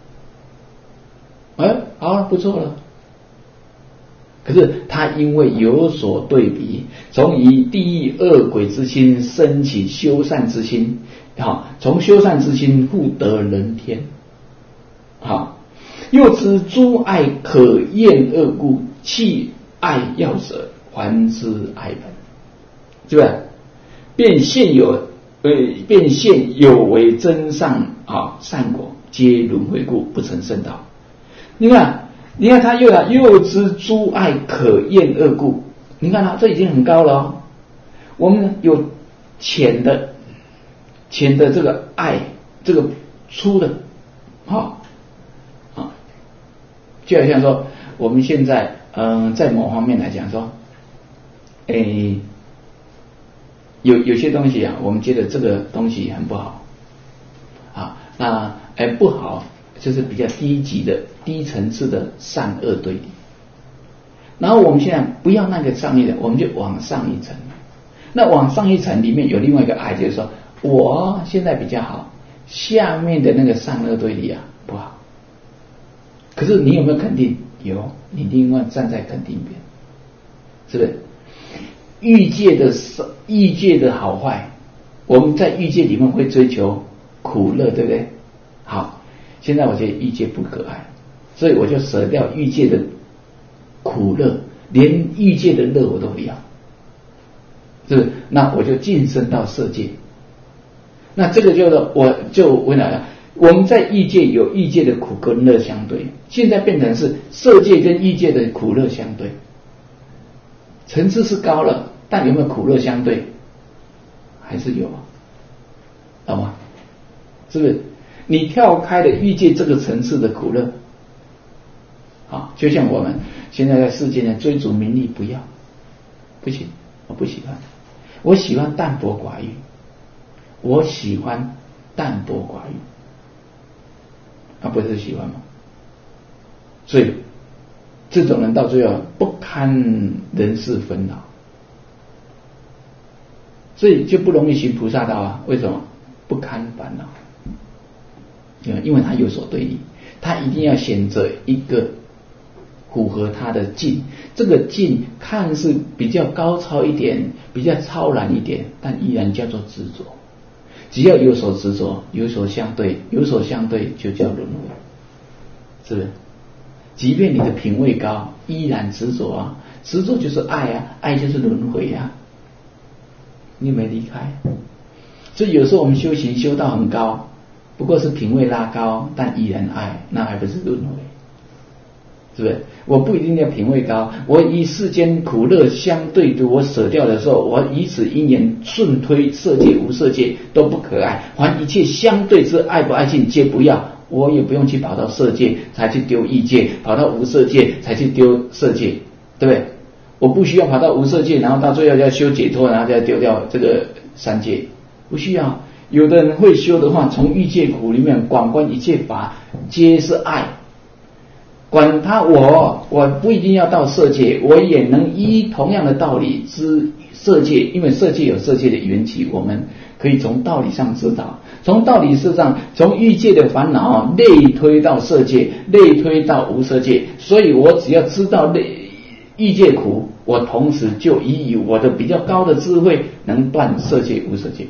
哎，好，不错了。可是他因为有所对比，从以地狱恶鬼之心升起修善之心，好，从修善之心复得人天，好，又知诸爱可厌恶故，弃爱要舍，还之爱本，是不是？便现有呃，便现有为真上啊善果，皆轮回故，不成圣道。你看。你看他又啊又知诸爱可厌恶故，你看他这已经很高了哦。我们有浅的浅的这个爱，这个粗的，好啊，就好像说我们现在嗯、呃，在某方面来讲说，诶，有有些东西啊，我们觉得这个东西很不好啊，那诶不好。就是比较低级的、低层次的善恶对立。然后我们现在不要那个上一层，我们就往上一层。那往上一层里面有另外一个爱，就是说我现在比较好，下面的那个善恶对立啊不好。可是你有没有肯定？有，你另外站在肯定边。 是不是？欲界的欲界的好坏，我们在欲界里面会追求苦乐，对不对？好，现在我觉得欲界不可爱，所以我就舍掉欲界的苦乐，连欲界的乐我都不要，是不是？那我就晋升到色界。那这个就是我就问了，我们在欲界有欲界的苦跟乐相对，现在变成是色界跟欲界的苦乐相对，层次是高了，但有没有苦乐相对？还是有，懂吗？是不是？你跳开了欲界这个层次的苦乐，好，就像我们现在在世界呢追逐名利，不要，不行，我不喜欢，我喜欢淡泊寡欲，我喜欢淡泊寡欲，他不是喜欢吗？所以这种人到最后不堪人世纷扰，所以就不容易行菩萨道啊。为什么？不堪烦恼，因为他有所对立，他一定要选择一个符合他的境，这个境看似比较高超一点，比较超然一点，但依然叫做执着。只要有所执着，有所相对，有所相对就叫轮回，是不是？即便你的品位高，依然执着啊，执着就是爱啊，爱就是轮回啊，你没离开。所以有时候我们修行修到很高，不过是品位拉高，但依然爱，那还不是轮回，是不是？我不一定要品位高，我以世间苦乐相对的我舍掉的时候，我以此因缘顺推色界无色界都不可爱，凡一切相对之爱不爱境皆不要，我也不用去跑到色界才去丢欲界，跑到无色界才去丢色界，对不对？我不需要跑到无色界，然后到最后要修解脱，然后再丢掉这个三界，不需要。有的人会修的话，从欲界苦里面广观一切法皆是爱，管他我我不一定要到色界，我也能依同样的道理知色界，因为色界有色界的缘起，我们可以从道理上知道，从道理上从欲界的烦恼类推到色界，类推到无色界，所以我只要知道类欲界苦，我同时就以我的比较高的智慧能断色界无色界。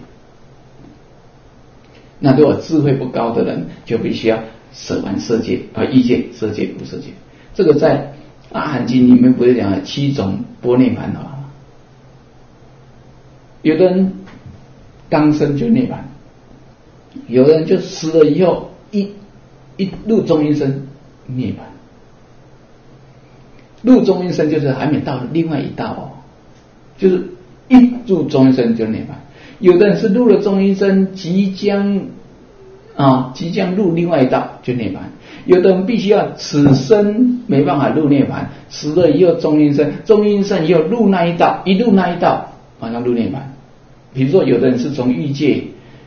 那如果智慧不高的人，就必须要舍完色界啊，欲界、色界、无色界。这个在阿含经里面不是讲了七种般涅槃的吗？有的人刚生就涅槃，有的人就死了以后一一入中阴身涅槃。入中阴身就是还没到另外一道哦，就是一入中阴身就涅槃。有的人是入了中阴身，即将啊即将入另外一道就涅槃。有的人必须要此生没办法入涅槃，死了以后中阴身，中阴身以后入那一道，一入那一道马上入涅槃。比如说有的人是从欲界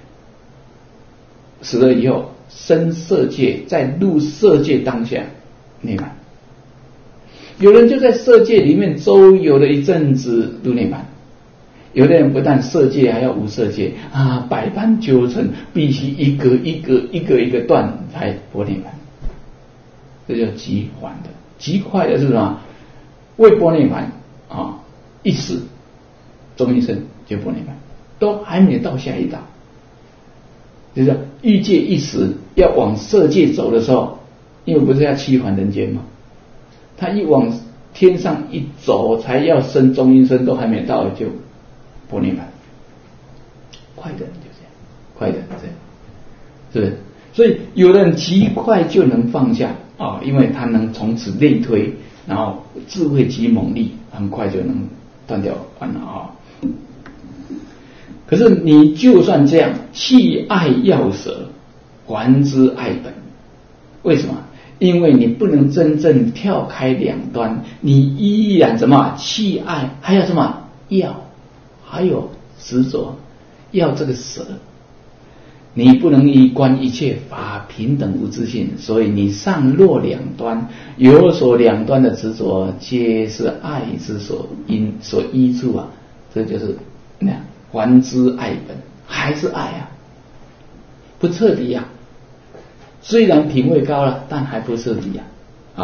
死了以后生色界，在入色界当下涅槃。有人就在色界里面周游了一阵子入涅槃。有的人不但色界还要无色界啊，百般纠缠，必须一个一个一个一个断才般涅槃。这叫极缓的，极快的是什么？未般涅槃啊，一死中阴身就般涅槃，都还没到下一道。就是欲界一死要往色界走的时候，因为不是要七还人间吗？他一往天上一走，才要升中阴身，都还没到就般涅槃，快的人就这样，快的人这样，是不是？所以有的人极快就能放下啊，因为他能从此类推，然后智慧极猛力，很快就能断掉烦恼啊。可是你就算这样，弃爱要舍，还之爱本。为什么？因为你不能真正跳开两端，你依然什么弃爱，还有什么要，还有执着，要这个舍。你不能以观一切法平等无自性，所以你上落两端，有所两端的执着，皆是爱之所因所依处啊。这就是那样还之爱本，还是爱啊，不彻底啊。虽然品位高了，但还不彻底啊。啊，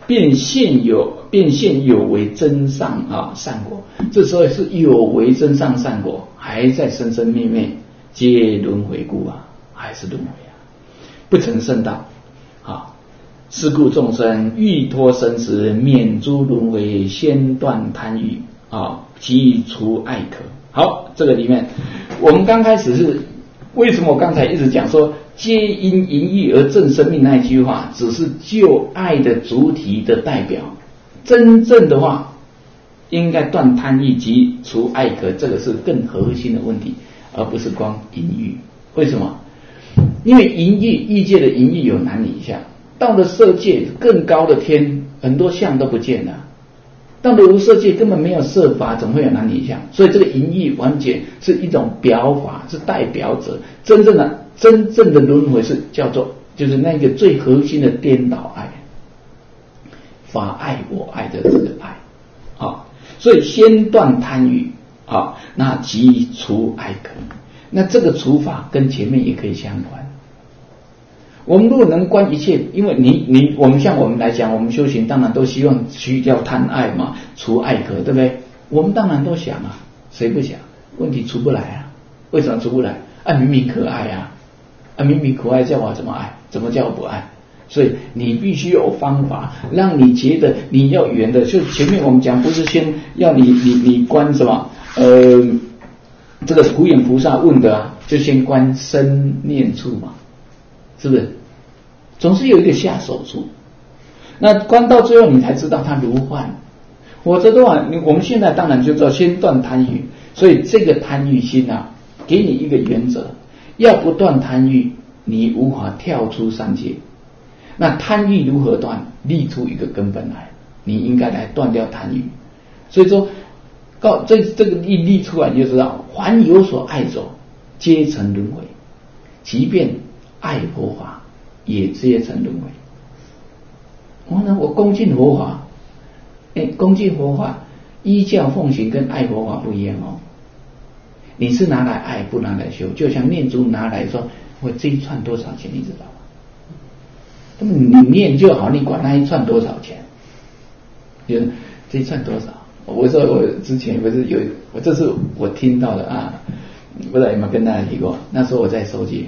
便现有便现有为真上啊善果，这时候是有为真上善果，还在生生灭灭皆轮回故啊，还是轮回啊，不成圣道啊。是故众生欲脱生死，免诸轮回，先断贪欲啊，即除爱渴。好，这个里面我们刚开始是为什么我刚才一直讲说皆因淫欲而正生命那一句话，只是就爱的主体的代表，真正的话应该断贪欲及除爱渴，这个是更核心的问题，而不是光淫欲。为什么？因为淫欲欲界的淫欲有男女相，到了色界更高的天，很多相都不见了。到了无色界根本没有色法，怎么会有男女相？所以这个淫欲完全是一种表法，是代表者。真正的真正的轮回是叫做，就是那个最核心的颠倒爱，法爱我爱的这个爱啊。所以先断贪欲啊，那即除爱渴。那这个除法跟前面也可以相关。我们如果能观一切，因为你你我们像我们来讲，我们修行当然都希望去掉贪爱嘛，除爱渴，对不对？我们当然都想啊，谁不想？问题除不来啊，为什么除不来？啊，明明可爱啊，啊明明可爱叫我怎么爱？怎么叫我不爱？所以你必须有方法，让你觉得你要圆的。就前面我们讲，不是先要你你你观什么？呃，这个普眼菩萨问的啊，就先观身念处嘛。是不是？总是有一个下手处，那观到最后你才知道它如幻。否则的话，我们现在当然就知道先断贪欲，所以这个贪欲心啊，给你一个原则：要不断贪欲，你无法跳出三界。那贪欲如何断？立出一个根本来，你应该来断掉贪欲。所以说，告这这个一立出来，你就知道，凡有所爱者，皆成轮回。即便爱佛法也皆成轮回。我呢，我恭敬佛法，哎，恭敬佛法，依教奉行跟爱佛法不一样哦。你是拿来爱，不拿来修，就像念珠拿来说，我这一串多少钱，你知道吗？那么你念就好，你管那一串多少钱？就是这一串多少？我说我之前不是有，我这是我听到的啊，不知道有没有跟大家提过？那时候我在收戒。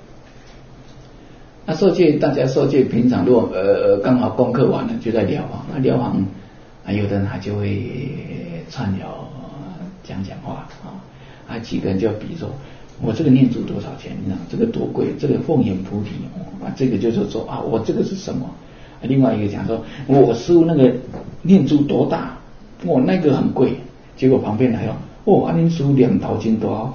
那受戒，大家受戒，平常如果呃刚好功课完了，就在疗房。那疗房啊，有的人还就会串聊讲讲话啊，啊几个人就比说，我这个念珠多少钱？你知道这个多贵？这个凤眼菩提啊，这个就是说啊，我这个是什么？啊、另外一个讲说，我师父那个念珠多大？我那个很贵。结果旁边还有，哦，阿您师父两头金多。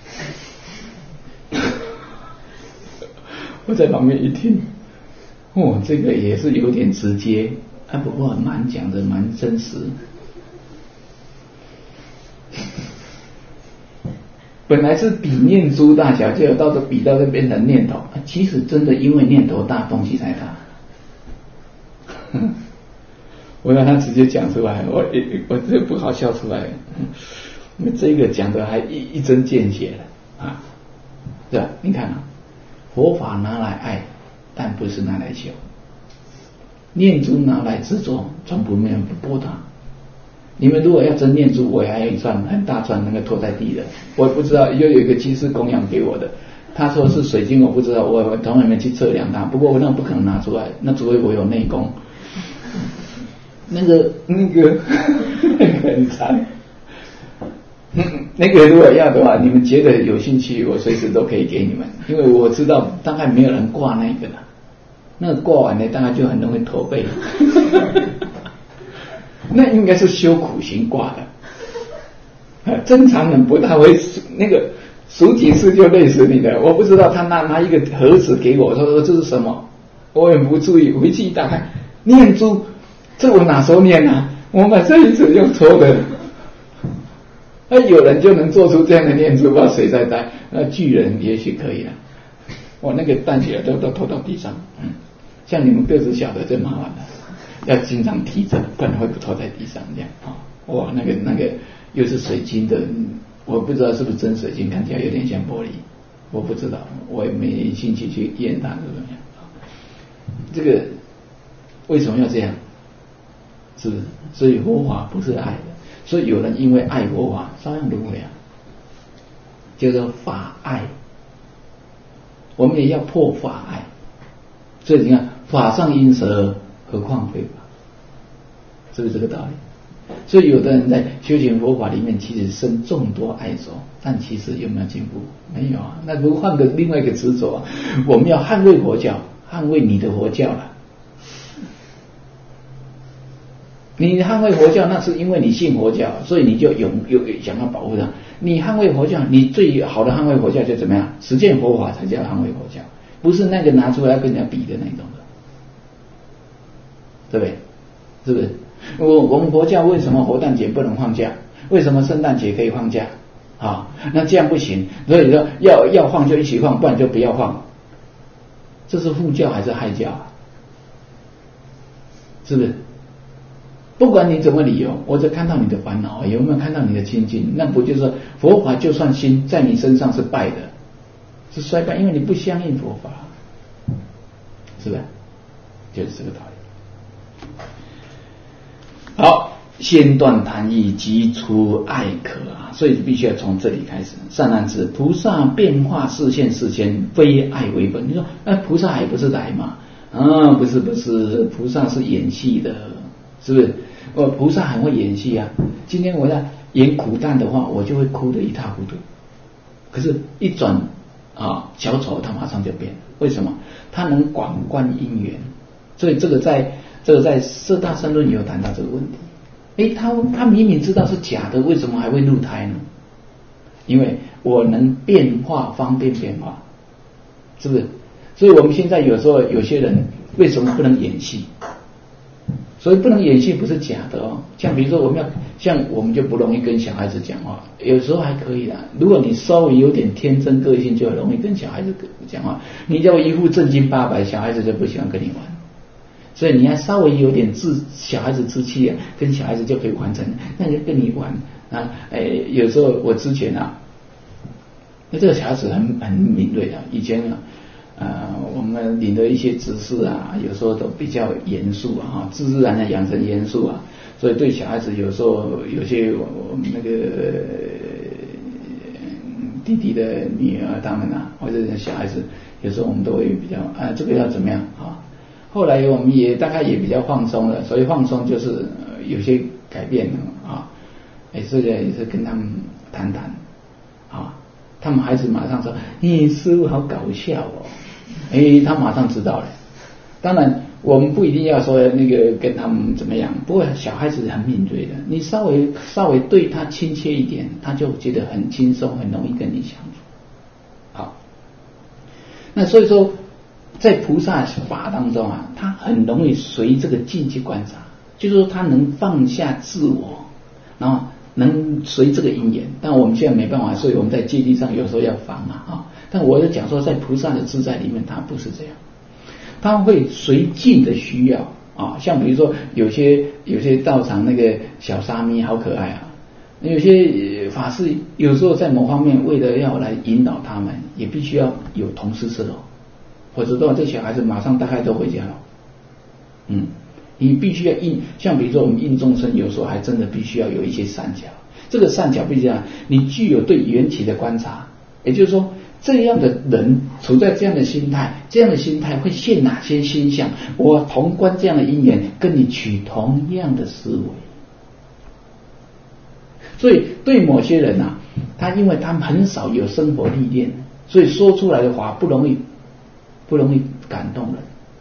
我在旁边一听，哦，这个也是有点直接，啊，不过蛮讲的蛮真实。本来是比念珠大小，结果到这比到这变成念头，啊，其实真的因为念头大，东西才大。我让他直接讲出来，我我这不好笑出来，这个讲的还一一针见血了啊，是吧？你看啊。佛法拿来爱，但不是拿来修；念珠拿来制作，从不面不拨它。你们如果要真念珠，我还有一串很大串那个拖在地的，我不知道，又有一个居士供养给我的，他说是水晶，我不知道，我我从来没去测量它。不过我那不可能拿出来，那除非我有内功。那个那个那个很长。那个如果要的话，你们觉得有兴趣，我随时都可以给你们，因为我知道大概没有人挂那个了，那个挂完了大概就很容易驼背。那应该是修苦行挂的，正常人不大会那个数几次就累死你的。我不知道他拿拿一个盒子给我，说说这是什么，我也不注意，回去一打开，念珠，这我哪时候念啊？我把这一次用抽的。那有人就能做出这样的念珠，不知道谁在带。那巨人也许可以了。我那个担起来都都拖到地上，嗯，像你们个子小的最麻烦了，要经常提着，不然会不拖在地上这样啊、哦。哇，那个那个又是水晶的，我不知道是不是真水晶，看起来有点像玻璃，我不知道，我也没兴趣去验它是怎么样。这个为什么要这样？ 是不是？所以佛法不是爱的，所以有人因为爱佛法照样轮回啊，叫做法爱。我们也要破法爱，所以你看法上因蛇，何况非法，是不是这个道理？所以有的人在修行佛法里面，其实生众多爱着，但其实有没有进步？没有啊。那如果换个另外一个执着，我们要捍卫佛教，捍卫你的佛教了。你捍卫佛教，那是因为你信佛教，所以你就有有想要保护它。你捍卫佛教，你最好的捍卫佛教就怎么样？实践佛法才叫捍卫佛教，不是那个拿出来跟人家比的那种的，对不对？是不是？我我们佛教为什么佛诞节不能放假？为什么圣诞节可以放假？啊，那这样不行，所以说要要放就一起放，不然就不要放。这是护教还是害教啊？是不是？不管你怎么理由，我只看到你的烦恼，有没有看到你的清净？那不就是说佛法就算心在你身上是败的，是衰败，因为你不相应佛法，是不是？就是这个道理。好，先断贪欲，即除爱渴啊，所以必须要从这里开始。善男子，菩萨变化示现世间，非爱为本。你说，哎，菩萨还不是来嘛？啊，不是不是，菩萨是演戏的，是不是？哦，菩萨很会演戏啊。今天我要演苦难的话，我就会哭得一塌糊涂。可是，一转啊小丑，他马上就变了。为什么？他能广观因缘，所以这个在这个在四大三论有谈到这个问题。诶，他他明明知道是假的，为什么还会入胎呢？因为我能变化，方便变化，是不是？所以我们现在有时候有些人为什么不能演戏？所以不能演戏不是假的哦。像比如说我们要像我们就不容易跟小孩子讲话，有时候还可以啦。如果你稍微有点天真个性，就很容易跟小孩子讲话。你叫我一副正经八百，小孩子就不喜欢跟你玩。所以你要稍微有点志小孩子志气啊，跟小孩子就可以完成，那就跟你玩啊。诶，有时候我之前啊，那这个小孩子很很敏锐啊，以前啊。呃，我们领的一些知识啊，有时候都比较严肃啊，自自然的养成严肃啊，所以对小孩子有时候有些我们那个弟弟的女儿他们啊，或者是小孩子，有时候我们都会比较啊，这个要怎么样啊？后来我们也大概也比较放松了，所以放松就是、呃、有些改变了啊，也是也是跟他们谈谈啊，他们孩子马上说：“你师父好搞笑哦。”哎，他马上知道了。当然，我们不一定要说那个跟他们怎么样，不过小孩子很敏锐的，你稍微稍微对他亲切一点，他就觉得很轻松，很容易跟你相处。好，那所以说，在菩萨法当中啊，他很容易随这个境去观察，就是说他能放下自我，然后能随这个因缘。但我们现在没办法，所以我们在戒律上有时候要防啊啊。但我就讲说，在菩萨的自在里面，他不是这样，他会随境的需要啊。像比如说，有些有些道场那个小沙弥好可爱啊，有些法师有时候在某方面为了要来引导他们，也必须要有同事伺候，否则的话，这小孩子马上大概都回家了。嗯，你必须要应，像比如说我们应众生，有时候还真的必须要有一些善巧。这个善巧必须要你具有对缘起的观察，也就是说。这样的人处在这样的心态，这样的心态会现哪些心相？我同观这样的因缘，跟你取同样的思维。所以对某些人啊，他因为他们很少有生活历练，所以说出来的话不容易不容易感动人。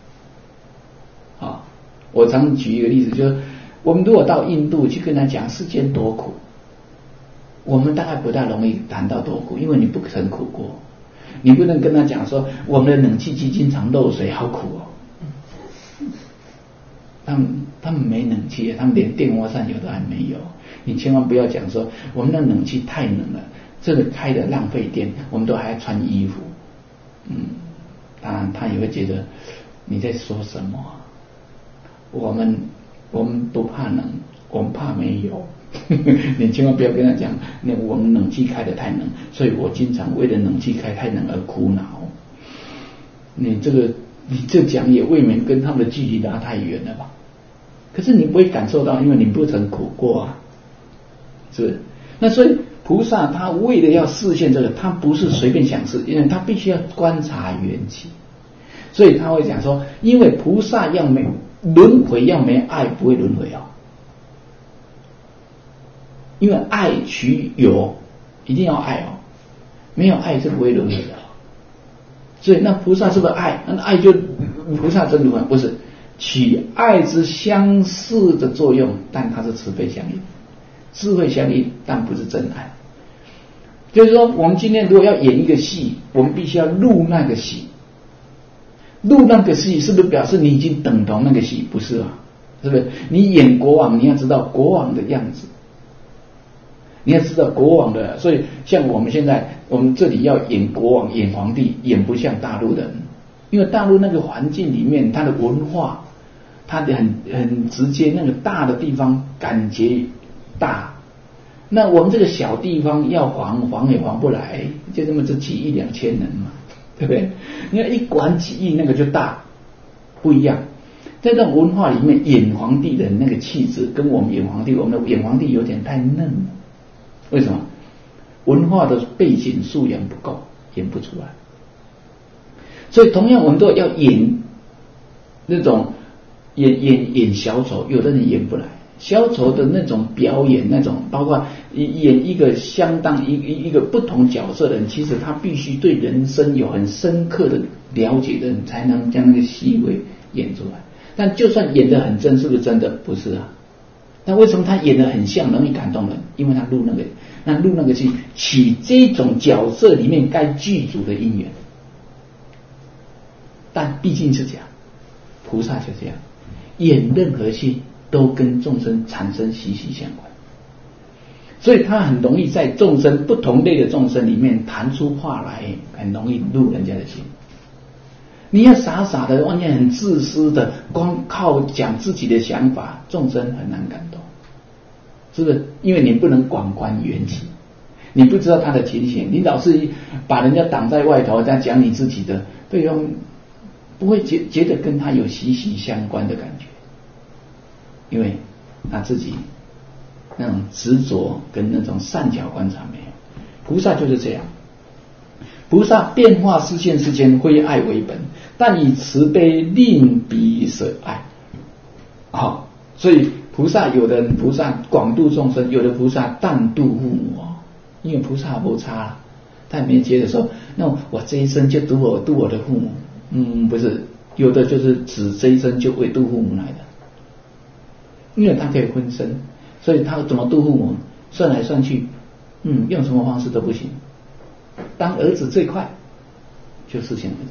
啊，我常举一个例子，就是我们如果到印度去跟他讲世间多苦，我们大概不大容易谈到多苦，因为你不曾苦过。你不能跟他讲说我们的冷气机经常漏水，好苦哦。他们他们没冷气，他们连电风扇有的还没有。你千万不要讲说我们的冷气太冷了，这个开的浪费电，我们都还要穿衣服。嗯，当然他也会觉得你在说什么？我们我们不怕冷，我们怕没有。你千万不要跟他讲，那我们冷气开得太冷，所以我经常为了冷气开太冷而苦恼。你这个你这讲也未免跟他们的距离拉太远了吧？ 可是你不会感受到，因为你不曾苦过啊，是不是？那所以菩萨他为了要实现这个，他不是随便想事，因为他必须要观察缘起，所以他会讲说，因为菩萨要没轮回，要没爱不会轮回哦，因为爱取有，一定要爱哦，没有爱是不会轮回的哦。所以那菩萨是不是爱？那爱就菩萨真轮回不是？起爱之相似的作用，但它是慈悲相应，智慧相应，但不是真爱。就是说，我们今天如果要演一个戏，我们必须要录那个戏。录那个戏是不是表示你已经等同那个戏？不是啊，是不是？你演国王，你要知道国王的样子，你要知道国王的。所以像我们现在，我们这里要演国王、演皇帝，演不像大陆人，因为大陆那个环境里面，它的文化。它的很很直接，那个大的地方感觉大，那我们这个小地方要黄黄也黄不来，就这么这几亿两千人嘛，对不对？你看一管几亿那个就大，不一样。在这种文化里面，演皇帝的那个气质跟我们演皇帝，我们的演皇帝有点太嫩了。为什么？文化的背景素养不够，演不出来。所以同样我们都要演那种。演演演小丑，有的人演不来。小丑的那种表演，那种包括演一个相当一一个不同角色的人，其实他必须对人生有很深刻的了解的人，才能将那个戏位演出来。但就算演得很真，是不是真的？不是啊。那为什么他演得很像，容易感动人？因为他录那个，那录那个戏，起这种角色里面该具足的因缘。但毕竟是假，菩萨就这样。演任何戏都跟众生产生息息相关，所以他很容易在众生不同类的众生里面弹出话来，很容易入人家的心。你要傻傻的，完全很自私的，光靠讲自己的想法，众生很难感动，是不是？因为你不能广观缘起，你不知道他的情形，你老是把人家挡在外头，再讲你自己的，对方不会觉觉得跟他有息息相关的感觉，因为他自己那种执着跟那种善巧观察没有。菩萨就是这样，菩萨变化示现世间，非爱为本，但以慈悲令彼舍爱。好，所以菩萨有的菩萨广度众生，有的菩萨淡度父母哦，因为菩萨不差了，他没觉得说，那我这一生就度我度我的父母。嗯，不是，有的就是指这一生就为度父母来的，因为他可以分身，所以他怎么度父母，算来算去，嗯，用什么方式都不行。当儿子最快，就实现儿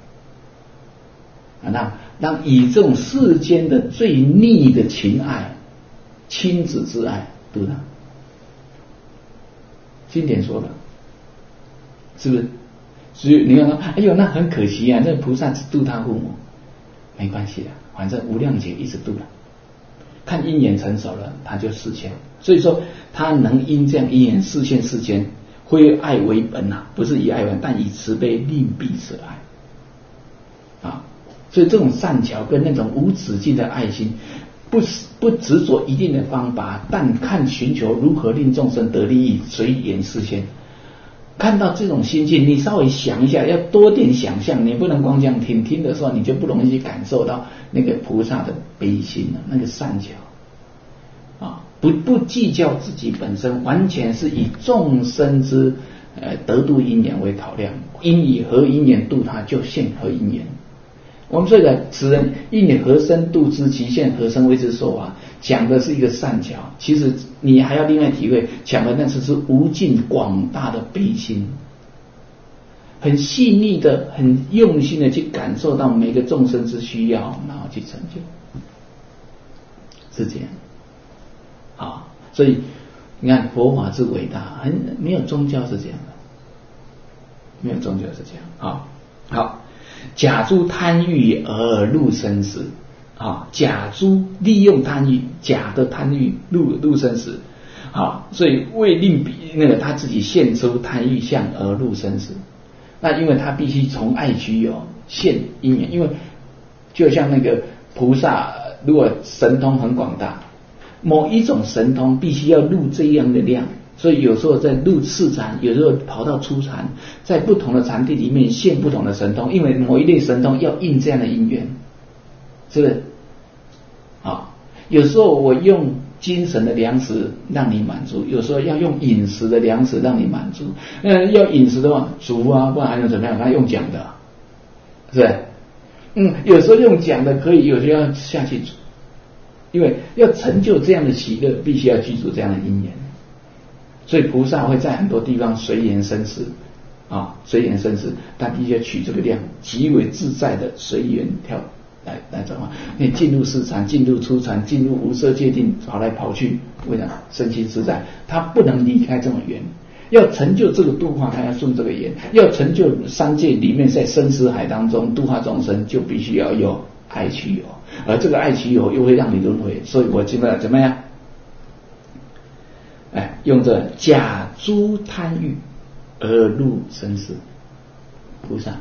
子。啊，那让以这种世间的最逆的情爱，亲子之爱度他。经典说的，是不是？所以你看说，哎呦，那很可惜啊，那菩萨只度他父母，没关系的，反正无量劫一直度了，看因缘成熟了，他就示现。所以说，他能因这样因缘示现世间，非爱为本啊，不是以爱为本，但以慈悲令彼舍爱啊。所以这种善巧跟那种无止境的爱心，不不执着一定的方法，但看寻求如何令众生得利益，随缘示现。看到这种心境，你稍微想一下，要多点想象，你不能光这样听，听的时候你就不容易去感受到那个菩萨的悲心啊，那个善巧啊，不不计较自己本身，完全是以众生之呃得度因缘为考量，因以何因缘度他，就现何因缘。我们说的此人因你何身度之，其现何身为之受啊，讲的是一个善巧，其实你还要另外体会，讲的那只是无尽广大的悲心，很细腻的、很用心的去感受到每个众生之需要，然后去成就，是这样啊。所以你看佛法之伟大，很没有宗教是这样的，没有宗教是这样啊。好。假诸贪欲而入生死啊，假诸利用贪欲，假的贪欲入入生死啊，所以为令彼那个他自己现出贪欲相而入生死。那因为他必须从爱取有现因缘，因为就像那个菩萨如果神通很广大，某一种神通必须要入这样的量，所以有时候在入次禅，有时候跑到初禅，在不同的禅地里面现不同的神通，因为某一类神通要应这样的因缘，是不是？啊，有时候我用精神的粮食让你满足，有时候要用饮食的粮食让你满足。嗯，要饮食的话，煮啊，不然还能怎么样？他用讲的，是不是？嗯，有时候用讲的可以，有时候要下去煮，因为要成就这样的喜乐，必须要记住这样的因缘。所以菩萨会在很多地方随缘生死啊，随缘生死，但必须要取这个量，极为自在的随缘跳来来转换。你进入四禅，进入初禅，进入无色界定，跑来跑去，为什么？身心自在，他不能离开这种缘。要成就这个度化，他要顺这个缘；要成就三界里面在生死海当中度化众生，就必须要有爱取有，而这个爱取有又会让你轮回。所以我基本上怎么样？哎，用着假诸贪欲而入生死，菩萨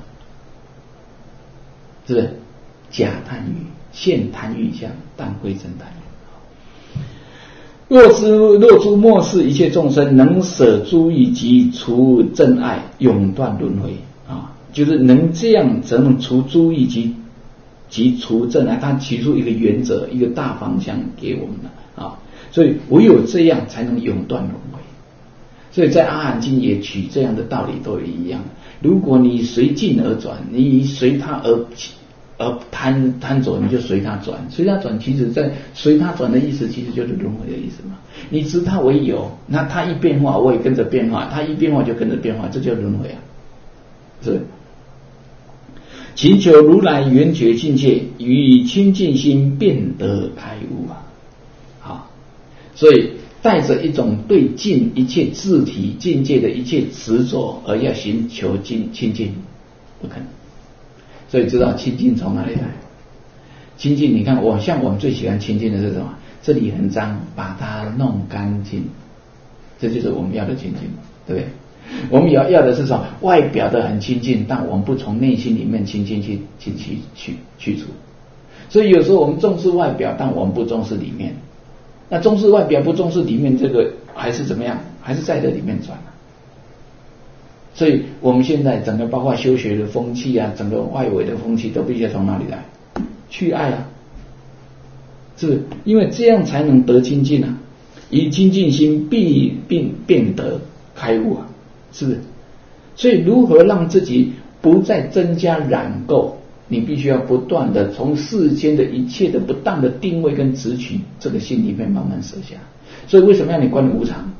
是不是？假贪欲现贪欲相，但归真贪欲。若知若诸末世一切众生能舍诸欲及除真爱，永断轮回啊，就是能这样怎么除诸欲及及除真爱，他提出一个原则，一个大方向给我们了啊。所以唯有这样才能永断轮回。所以在阿含经也举这样的道理都一样。如果你随境而转，你随他而而贪贪走，你就随他转，随他转，其实在随他转的意思，其实就是轮回的意思嘛。你执他为有，那他一变化，我也跟着变化；他一变化就跟着变化，这叫轮回啊，是。勤求如来圆觉境界，与清净心便得开悟啊！好，所以带着一种对境一切自体境界的一切执着，而要寻求清清净，不可能。所以知道清净从哪里来？清净，你看我像我们最喜欢清净的是什么？这里很脏，把它弄干净，这就是我们要的清净，对不对？我们要要的是什么？外表的很清净，但我们不从内心里面清净去去去去去除。所以有时候我们重视外表，但我们不重视里面。那重视外表不重视里面，这个还是怎么样？还是在这里面转啊。所以我们现在整个包括修学的风气啊，整个外围的风气都必须要从哪里来？去爱啊，是不是？因为这样才能得清净啊，以清净心必并便得开悟啊，是不是？所以如何让自己不再增加染垢？你必须要不断的从世间的一切的不当的定位跟执取，这个心里面慢慢舍下。所以为什么要你观无常？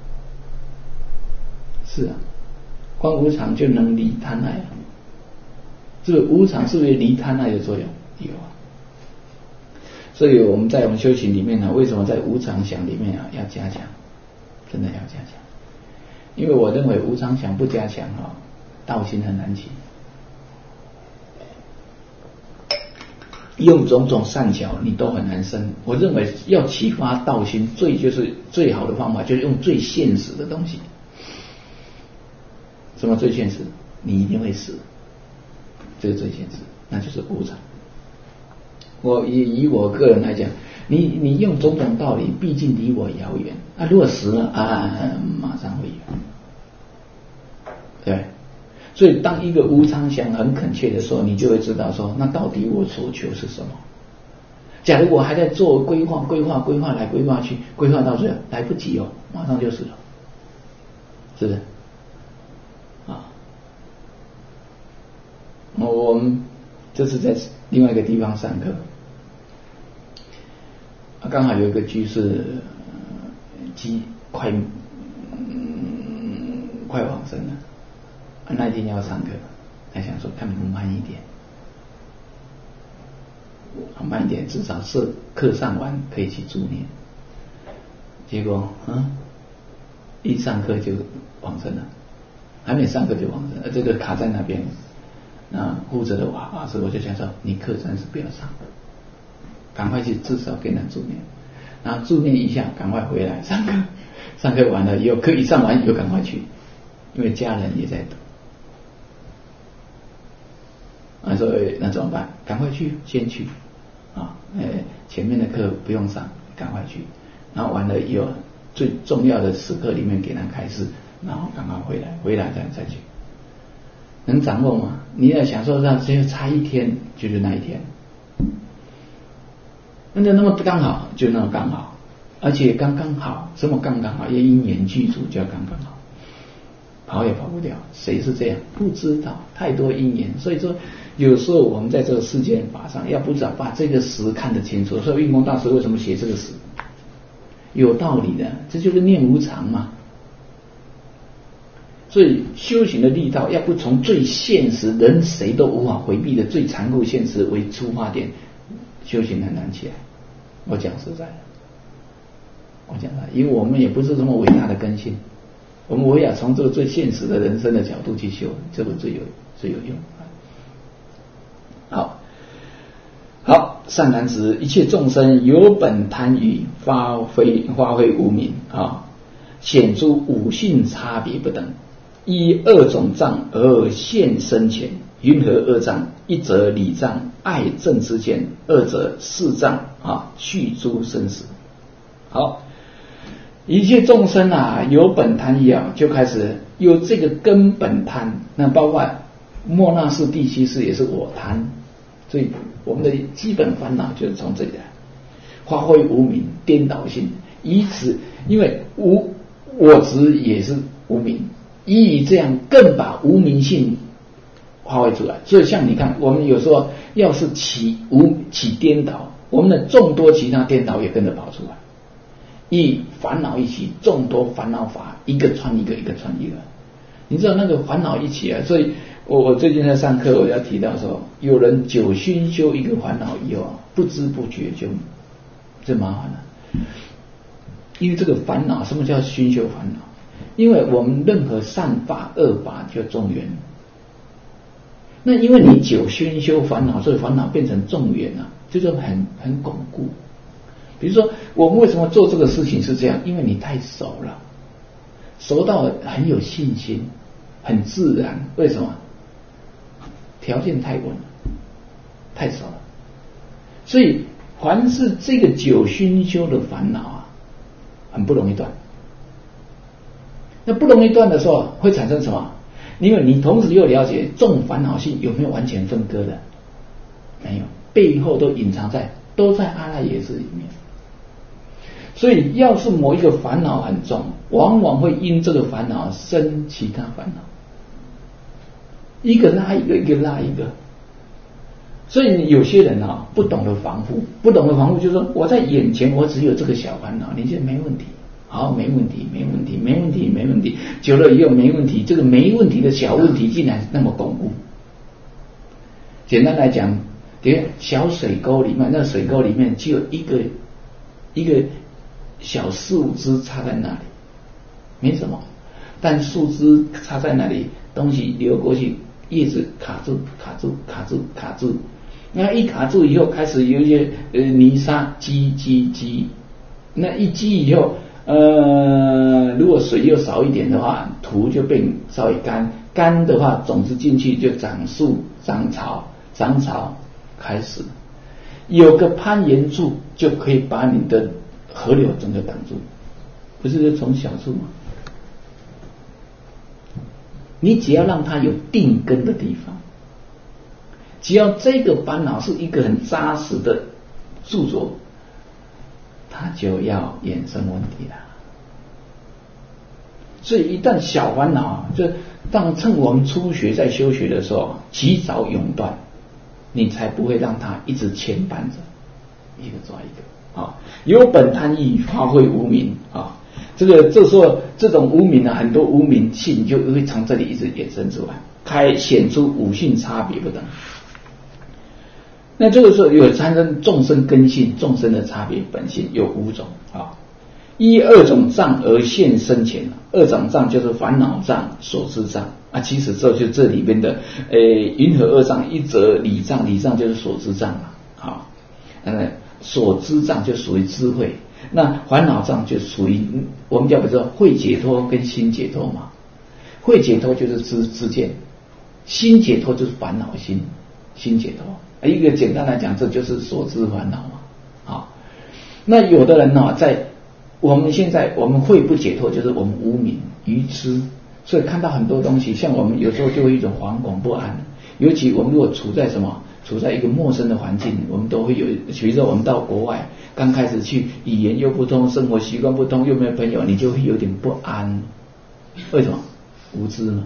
是啊。观无常就能离贪爱啊，这个无常是不是离贪爱的作用？有啊。所以我们在我们修行里面呢，为什么在无常想里面啊要加强？真的要加强，因为我认为无常想不加强啊，道心很难起。用种种善巧你都很难生。我认为要启发道心，最就是最好的方法，就是用最现实的东西。什么最现实？你一定会死，这个最现实，那就是无常。我以以我个人来讲，你你用种种道理，毕竟离我遥远啊。如果死了啊，马上会有，对。所以当一个无常想很恳切的时候，你就会知道说，那到底我所求是什么？假如我还在做规划，规划，规划来规划去，规划到最后来不及哦，马上就死了，是不是？啊，我们这是在另外一个地方上课，刚好有一个居士，机快嗯快往生了。那一天要上课，还想说看能慢一点，慢一点，至少是课上完可以去助念。结果嗯，一上课就往生了，还没上课就往生了，这个卡在那边。那负责的法师我就想说，你课暂时不要上，赶快去至少给他助念，然后助念一下，赶快回来上课。上课完了以后，课一上完又赶快去，因为家人也在等。啊，所以那怎么办？赶快去，先去啊！哎， 前面的课不用上，赶快去，然后完了以后最重要的时刻里面给他开示，然后赶快回来，回来再再去，能掌握吗？你要享受到只有差一天，就是那一天，那就那么刚好，就那么刚好，而且刚刚好，什么刚刚好？也因缘具足，就要刚刚好，跑也跑不掉。谁是这样？不知道，太多因缘。所以说，有时候我们在这个世间法上，要不知道把这个实看得清楚。所以运光大师为什么写这个实？有道理的，这就是念无常嘛。所以修行的力道，要不从最现实、人谁都无法回避的最残酷现实为出发点，修行很难起来。我讲实在的，我讲了，因为我们也不是什么伟大的根性，我们唯有从这个最现实的人生的角度去修，这个最有最有用。好，好，善男子，一切众生有本贪欲，发挥发挥无明啊，显出五性差别不等，依二种障而现深浅。云何二障？一则理障，爱憎之见；二者事障啊，续诸生死。好，一切众生啊，有本贪欲啊，就开始有这个根本贪。那包括末那识、第七识也是我贪，所以我们的基本烦恼就是从这里来，发挥无明，颠倒性，以此因为无我执也是无明，以这样更把无明性发挥出来。所以像你看，我们有时候要是起无起颠倒，我们的众多其他颠倒也跟着跑出来。一烦恼一起，众多烦恼法一个传一个，一个传一个。你知道那个烦恼一起啊，所以我我最近在上课，我要提到说，有人九熏修一个烦恼以后，不知不觉就就麻烦了。因为这个烦恼，什么叫熏修烦恼？因为我们任何善法恶法就众缘。那因为你久熏修烦恼，所以烦恼变成众缘啊，这就很很巩固。比如说我们为什么做这个事情是这样？因为你太熟了，熟到很有信心，很自然。为什么？条件太稳了，太熟了。所以凡是这个久熏修的烦恼啊，很不容易断。那不容易断的时候会产生什么？因为你同时又了解众烦恼性有没有完全分割的？没有，背后都隐藏在都在阿赖耶识里面。所以要是某一个烦恼很重，往往会因这个烦恼生其他烦恼，一个拉一个，一个拉一个。所以有些人啊不懂得防护，不懂得防护就是说我在眼前我只有这个小烦恼，你觉得没问题，好，没问题，没问题，没问题，没问题，久了以后没问题，这个没问题的小问题竟然那么巩固。简单来讲，小水沟里面，那水沟里面只有一个一个小树枝插在那里，没什么，但树枝插在那里，东西流过去，叶子卡住，卡住，卡住，卡住。那一卡住以后，开始有一些呃泥沙积积积，那一积以后，呃，如果水又少一点的话，土就变稍微干，干的话，种子进去就长树、长草，长草开始有个攀岩柱，就可以把你的河流整个挡住，不是从小处吗？你只要让它有定根的地方，只要这个烦恼是一个很扎实的著作，它就要衍生问题了。所以一旦小烦恼，就当趁我们初学在修学的时候，及早永断，你才不会让它一直牵绊着，一个抓一个啊。有本贪欲，发挥无明啊。这个这时候这种无明啊，很多无明性就会从这里一直衍生出来，开显出五性差别不等。那这个时候有产生众生根性，众生的差别本性有五种啊。依二种障而现深浅，二种障就是烦恼障、所知障啊。其实这就这里边的呃云何二障？一则理障，理障就是所知障嘛啊。呃，所知障就属于智慧。那烦恼障就属于我们叫不知道慧解脱跟心解脱嘛。慧解脱就是知知见，心解脱就是烦恼心，心解脱。一个简单来讲，这就是所知烦恼嘛。啊， 那有的人呢，在我们现在我们会不解脱，就是我们无明愚痴，所以看到很多东西，像我们有时候就会一种惶恐不安。尤其我们如果处在什么，处在一个陌生的环境，我们都会有，比如说我们到国外，刚开始去，语言又不通，生活习惯不通，又没有朋友，你就会有点不安。为什么？无知嘛。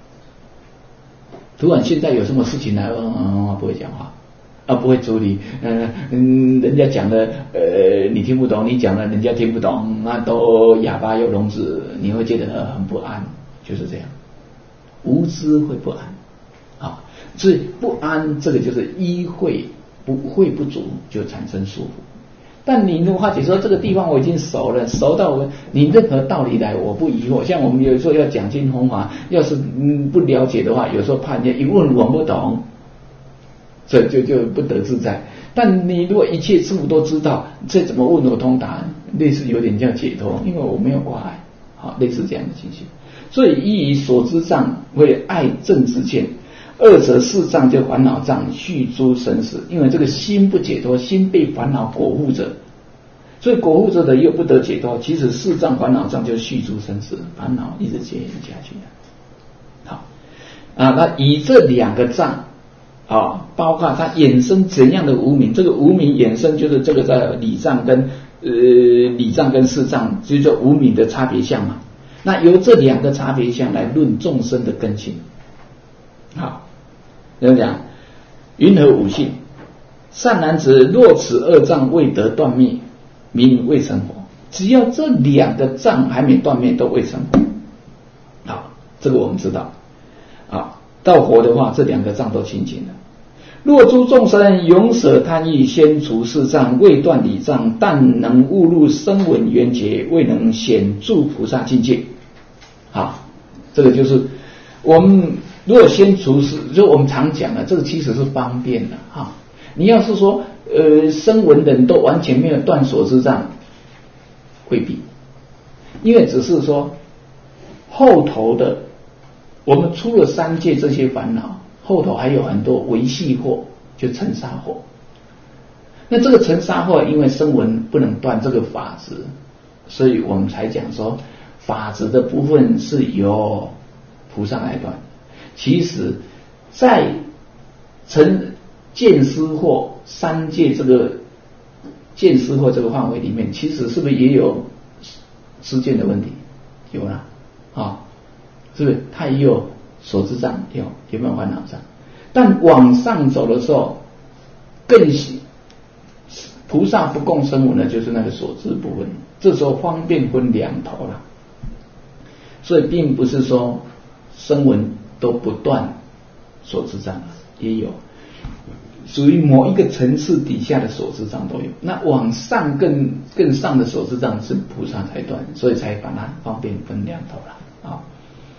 突然现在有什么事情来，嗯，不会讲话。啊，不会处理，嗯、呃、嗯，人家讲的，呃，你听不懂，你讲的人家听不懂，那都哑巴又聋子，你会觉得很不安，就是这样，无知会不安，啊，所以不安这个就是依会不会不足就产生束缚。但你如果发觉说这个地方我已经熟了，熟到我你任何道理来我不疑惑，像我们有时候要讲经弘法，要是嗯不了解的话，有时候怕人家一问我不懂。这就就不得自在。但你如果一切事物都知道，这怎么问我通达，类似有点叫解脱，因为我没有挂碍，好，类似这样的情形。所以一以所知障为爱正知见，二者四障就烦恼障续诸生死。因为这个心不解脱，心被烦恼裹缚着，所以裹缚着的又不得解脱。其实四障烦恼障就续诸生死，烦恼一直接延下去的。好啊，那以这两个障。啊，包括它衍生怎样的无明，这个无明衍生就是这个在理障跟呃理障跟事障，就是说无明的差别相嘛。那由这两个差别相来论众生的根性。好，怎么讲？云何五性？善男子，若此二障未得断灭，名未成佛。只要这两个障还没断灭，都未成佛。好，这个我们知道。啊，到佛的话，这两个障都清净了。若诸众生永舍贪欲，先除四障，未断理障，但能悟入声闻缘觉，未能显著菩萨境界。好，这个就是我们如果先除四，就我们常讲的，这个其实是方便的哈。你要是说呃声闻人都完全没有断所知障，未必，因为只是说后头的我们出了三界这些烦恼。后头还有很多维系惑，就尘沙惑。那这个尘沙惑，因为声闻不能断这个法执，所以我们才讲说法执的部分是由菩萨来断。其实，在尘见思惑三界这个见思惑这个范围里面，其实是不是也有知见的问题？有啦，啊，是不是？它也有。所知障有有没有烦恼障？但往上走的时候，更菩萨不共声闻的，就是那个所知部分。这时候方便分两头了，所以并不是说声闻都不断所知障，也有属于某一个层次底下的所知障都有。那往上更更上的所知障是菩萨才断，所以才把它方便分两头了啊。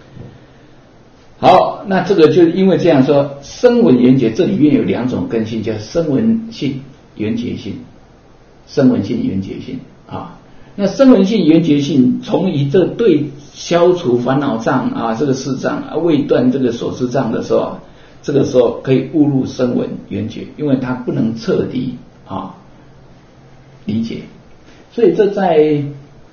好，那这个就因为这样说，声闻缘觉这里面有两种根性，叫声闻性、缘觉性。声闻性、缘觉性啊，那声闻性、缘觉性，从以这对消除烦恼障啊，这个四障啊，未断这个所知障的时候，这个时候可以悟入声闻缘觉，因为它不能彻底啊理解，所以这在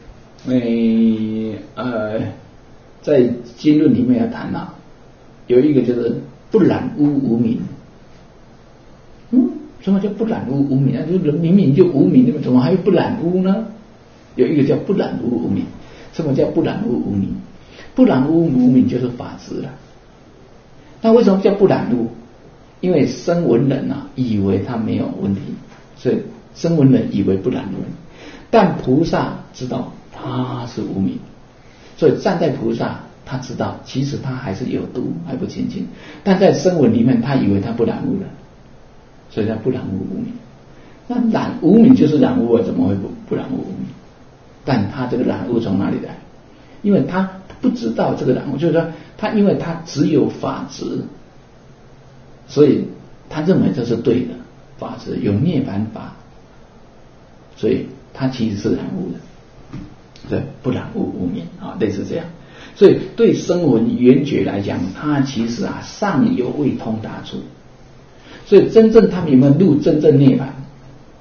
呃呃在经论里面要谈啊。有一个就是不染污无明，嗯，什么叫不染污无明啊？就是明明就无明，怎么还会不染污呢？有一个叫不染污无明，什么叫不染污无明？不染污无明就是法执了。那为什么叫不染污？因为声闻人啊，以为他没有问题，所以声闻人以为不染污，但菩萨知道他是无明，所以站在菩萨。他知道，其实他还是有度，还不清净。但在声闻里面，他以为他不染污了，所以他不染污无明。那染无明就是染污了，怎么会不不染污无明？但他这个染污从哪里来？因为他不知道这个染污，就是说他因为他只有法执，所以他认为这是对的法执，有涅槃法，所以他其实是染污的，对，不染污无明啊，类似这样。所以对声闻缘觉来讲，它其实啊尚有未通达处，所以真正他们有没有入真正涅槃，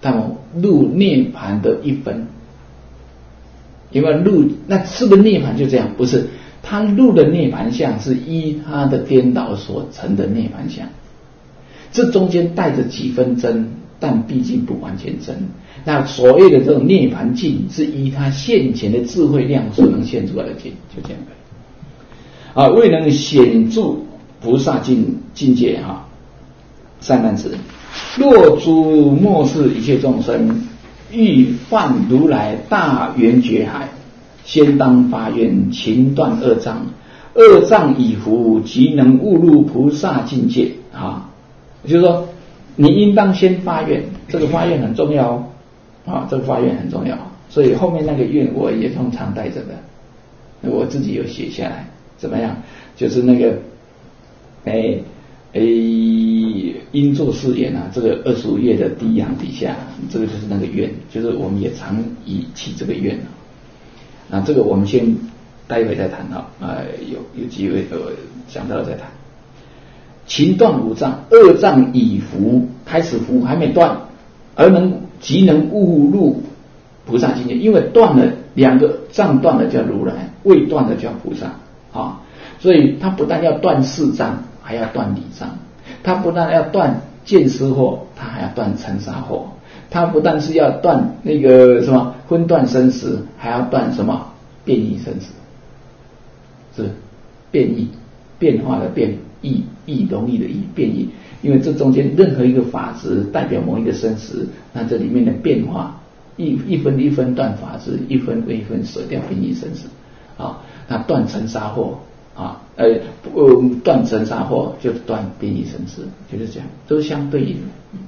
他们入涅槃的一分。有没有入？那是不是涅槃就这样？不是，他入的涅槃相是依他的颠倒所成的涅槃相，这中间带着几分真，但毕竟不完全真。那所谓的这种涅槃境，是依他现前的智慧量所能现出来的境，就这样的。啊，未能显著菩萨境境界哈。善男子，若诸末世一切众生欲犯如来大圆觉海，先当发愿，勤断恶障，恶障已伏，即能悟入菩萨境界啊。就是说，你应当先发愿，这个发愿很重要哦，啊，这个发愿很重要，所以后面那个愿我也通常带着的，我自己有写下来，怎么样？就是那个，哎。诶，应作誓言啊，这个二十五页的第一行底下，这个就是那个愿，就是我们也常以起这个愿啊。那这个我们先待会再谈啊，呃，有有机会呃想到了再谈。勤断五障，恶障已伏，开始伏还没断，而能即能悟入菩萨境界，因为断了两个障断了叫如来，未断的叫菩萨啊，所以他不但要断四障。还要断理障，他不但要断见思惑，他还要断尘沙惑，他不但是要断那个什么分断生死，还要断什么变异生死，是变异变化的变，异异容易的异变异，因为这中间任何一个法执代表某一个生死，那这里面的变化一一分一分断法执，一分一分舍掉变异生死啊，那断尘沙惑。啊，呃，呃，断尘沙惑就断变异生死，就是这样，都是相对应的。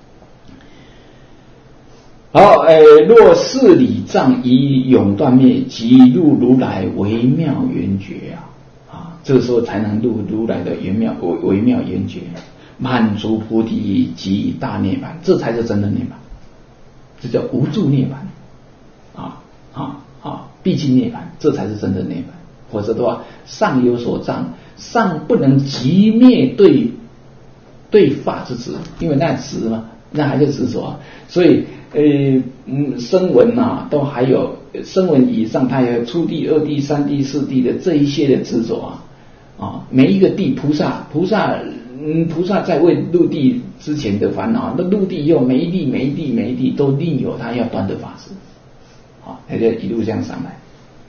好，呃，若是理障已永断灭，即入如来微妙圆觉啊，啊，这个时候才能入如来的圆妙微微妙圆觉，满足菩提及大涅槃，这才是真的涅槃，这叫无住涅槃，啊啊啊，毕竟涅槃，这才是真的涅槃。否则的话，上有所障，上不能即灭对对法之执，因为那执嘛，那还是执着啊。所以，呃，嗯，声闻啊，都还有声闻以上，它有初地、二地、三地、四地的这一些的执着啊，啊，每一个地菩萨，菩萨，嗯，菩萨在为入地之前的烦恼，那入地以后，每一地、每一地、每一地都另有他要断的法执，啊，他就一路这样上来。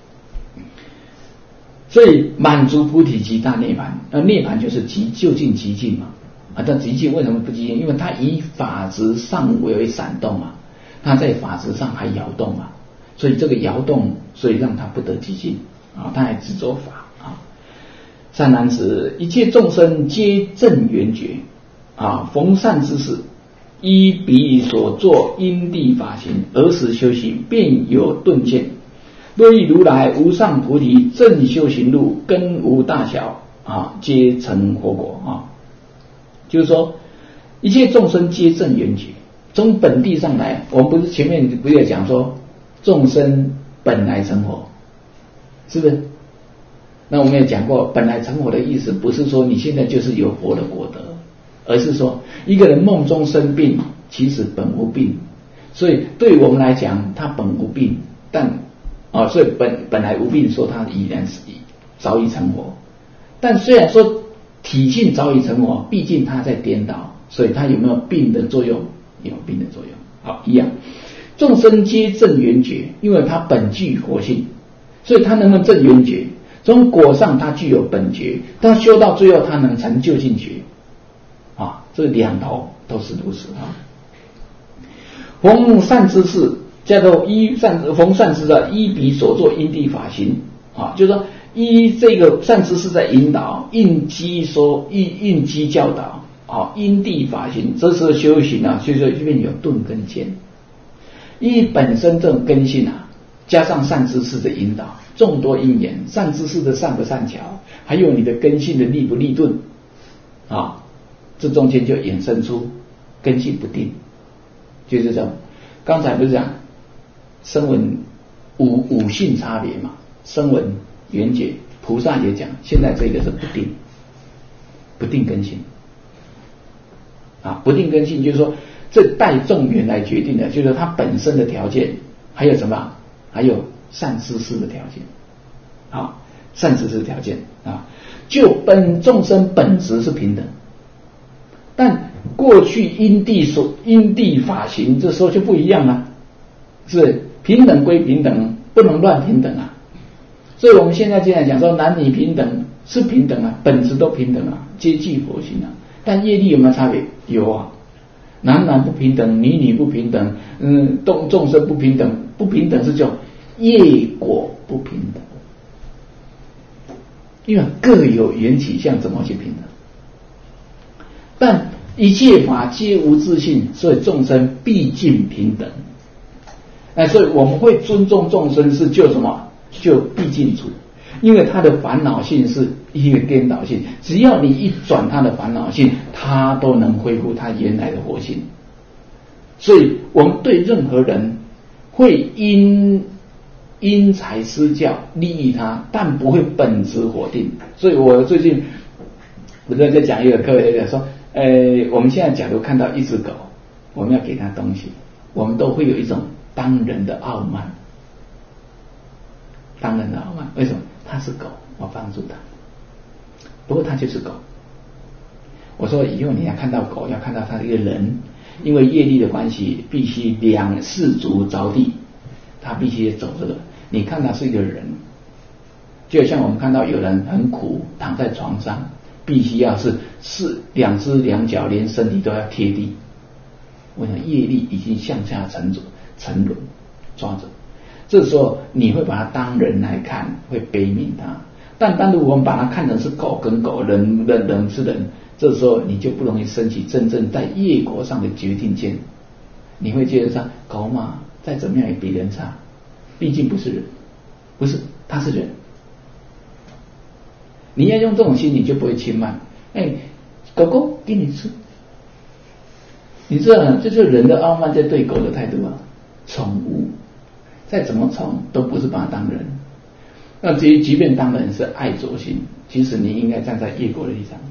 所以满足菩提及大涅槃，那涅槃就是极究竟极尽嘛，啊，但极尽为什么不极尽？因为它以法执上为闪动嘛，它在法执上还摇动嘛，所以这个摇动，所以让它不得极尽啊，它还执着法啊。善男子，一切众生皆正圆觉啊，逢善之事，依彼所作因地法行，而时修行，便有顿见。若遇如来无上菩提正修行路，根无大小啊，皆成佛果啊。就是说，一切众生皆正圆觉。从本地上来，我们不是前面不是讲说，众生本来成佛，是不是？那我们也讲过，本来成佛的意思，不是说你现在就是有佛的果德，而是说一个人梦中生病，其实本无病。所以对我们来讲，他本无病，但啊，所以本本来无病，说他已然是早已成佛，但虽然说体性早已成佛，毕竟他在颠倒，所以他有没有病的作用？有病的作用。好，一样，众生皆正圆觉，因为他本具佛性，所以他能不能正圆觉？从果上他具有本觉，但修到最后他能成就近觉啊，这两头都是如此啊。逢善之事，叫做依善逢善之事，依彼所作因地法行啊，就是说依这个善知识在引导，应机说应应机教导啊，因地法行，这是修行啊，所以说这边有顿跟见，依本身这种根性啊，加上善知识的引导，众多因缘，善知识的善不善巧，还有你的根性的利不利钝啊，这中间就衍生出根性不定，就是这样。刚才不是讲声闻五五性差别嘛？声闻、缘觉，菩萨也讲，现在这个是不定，不定根性啊，不定根性就是说， 这带众缘来决定的，就是它本身的条件，还有什么？还有善知识的条件，啊，善知识条件啊，就本众生本质是平等，但过去因地所因地法行，这时候就不一样了，是平等归平等，不能乱平等啊。所以我们现在既然讲说男女平等是平等啊，本质都平等啊，皆具佛性啊，但业力有没有差别？有啊，男男不平等，女女不平等，嗯，众众生不平等，不平等是叫业果不平等，因为各有缘起相，怎么去平等？但一切法皆无自性，所以众生毕竟平等。哎，所以我们会尊重众生是就什么？就毕竟处，因为他的烦恼性是一个颠倒性，只要你一转他的烦恼性，他都能恢复他原来的活性。所以我们对任何人会因因材施教利益他，但不会本质否定。所以我最近我在在讲一个课，在说，呃，我们现在假如看到一只狗，我们要给它东西，我们都会有一种当人的傲慢。当人的傲慢，为什么？它是狗，我帮助它。不过它就是狗。我说以后你要看到狗，要看到它是一个人，因为业力的关系，必须两四足着地，它必须走这个。你看它是一个人，就像我们看到有人很苦，躺在床上，必须要是四两只两脚，连身体都要贴地。我想业力已经向下沉着沉沦抓着。这时候你会把它当人来看，会悲悯它。但当如果我们把它看成是狗跟狗，人人人是人，这时候你就不容易升起真正在业果上的决定见。你会觉得说狗嘛，再怎么样也比人差，毕竟不是人，不是，它是人。你要用这种心，你就不会轻慢。哎，狗狗给你吃，你知道这就是人的傲慢在对狗的态度啊，宠物。再怎么宠都不是把它当人，那即即便当人是爱着心，其实你应该站在业果的立场，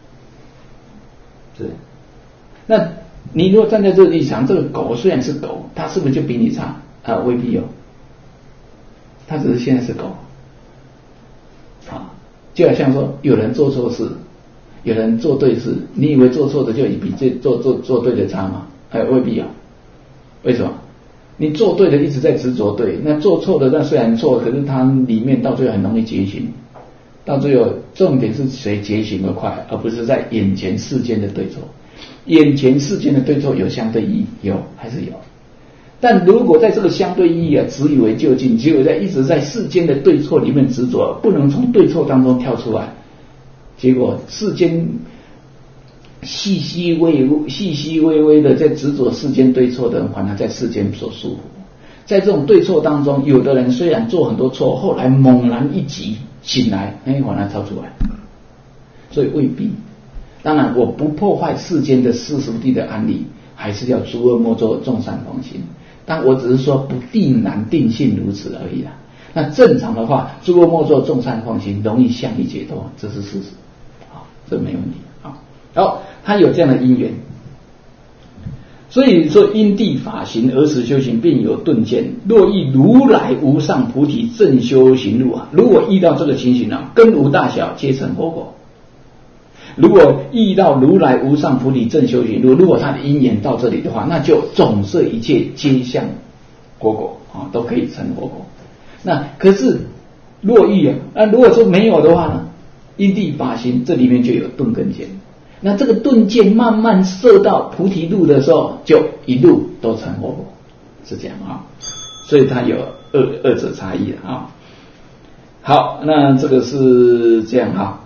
是。那你如果站在这个立场，这个狗虽然是狗，它是不是就比你差？啊，未必有，它只是现在是狗，啊，就好像说有人做错事，有人做对事，你以为做错的就比这做做做对的差吗？哎，未必有，为什么？你做对的一直在执着对，那做错的那虽然错，可是它里面到最后很容易觉醒，到最后重点是谁觉醒的快，而不是在眼前世间的对错。眼前世间的对错有相对意义，有还是有，但如果在这个相对意义啊，只以为就近，结果在一直在世间的对错里面执着，不能从对错当中跳出来，结果世间细细微微、细细微微的在执着世间对错的人，反而在世间所束缚。在这种对错当中，有的人虽然做很多错，后来猛然一击醒来，哎，反而超出来。所以未必。当然，我不破坏世间的世俗谛的安利，还是要诸恶莫作，众善奉行。但我只是说不定然定性如此而已啦。那正常的话，诸恶莫作，众善奉行，容易向利解脱，这是事实。好，这没问题。好，好，他有这样的因缘，所以说因地法行而使修行，便有顿见。若依如来无上菩提正修行路啊，如果遇到这个情形啊，根无大小，皆成佛果。如果遇到如来无上菩提正修行路，如果他的因缘到这里的话，那就总摄一切皆向果果啊，都可以成佛果。那可是若遇啊，那如果说没有的话呢？因地法行这里面就有顿跟见。那这个顿见慢慢摄到菩提路的时候，就一路都成佛果，是这样啊。所以它有二二者差异啊。好，那这个是这样哈。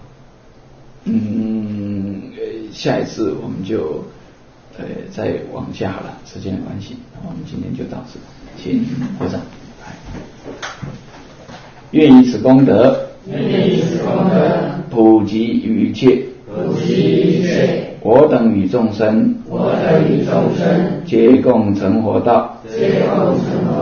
嗯，下一次我们就呃再往下好了，时间的关系，我们今天就到此，请合掌。愿以此功德， 愿以此功德， 普及于一切， 普及于一切， 我等与众生， 我等与众生， 皆共成佛道， 皆共成佛道。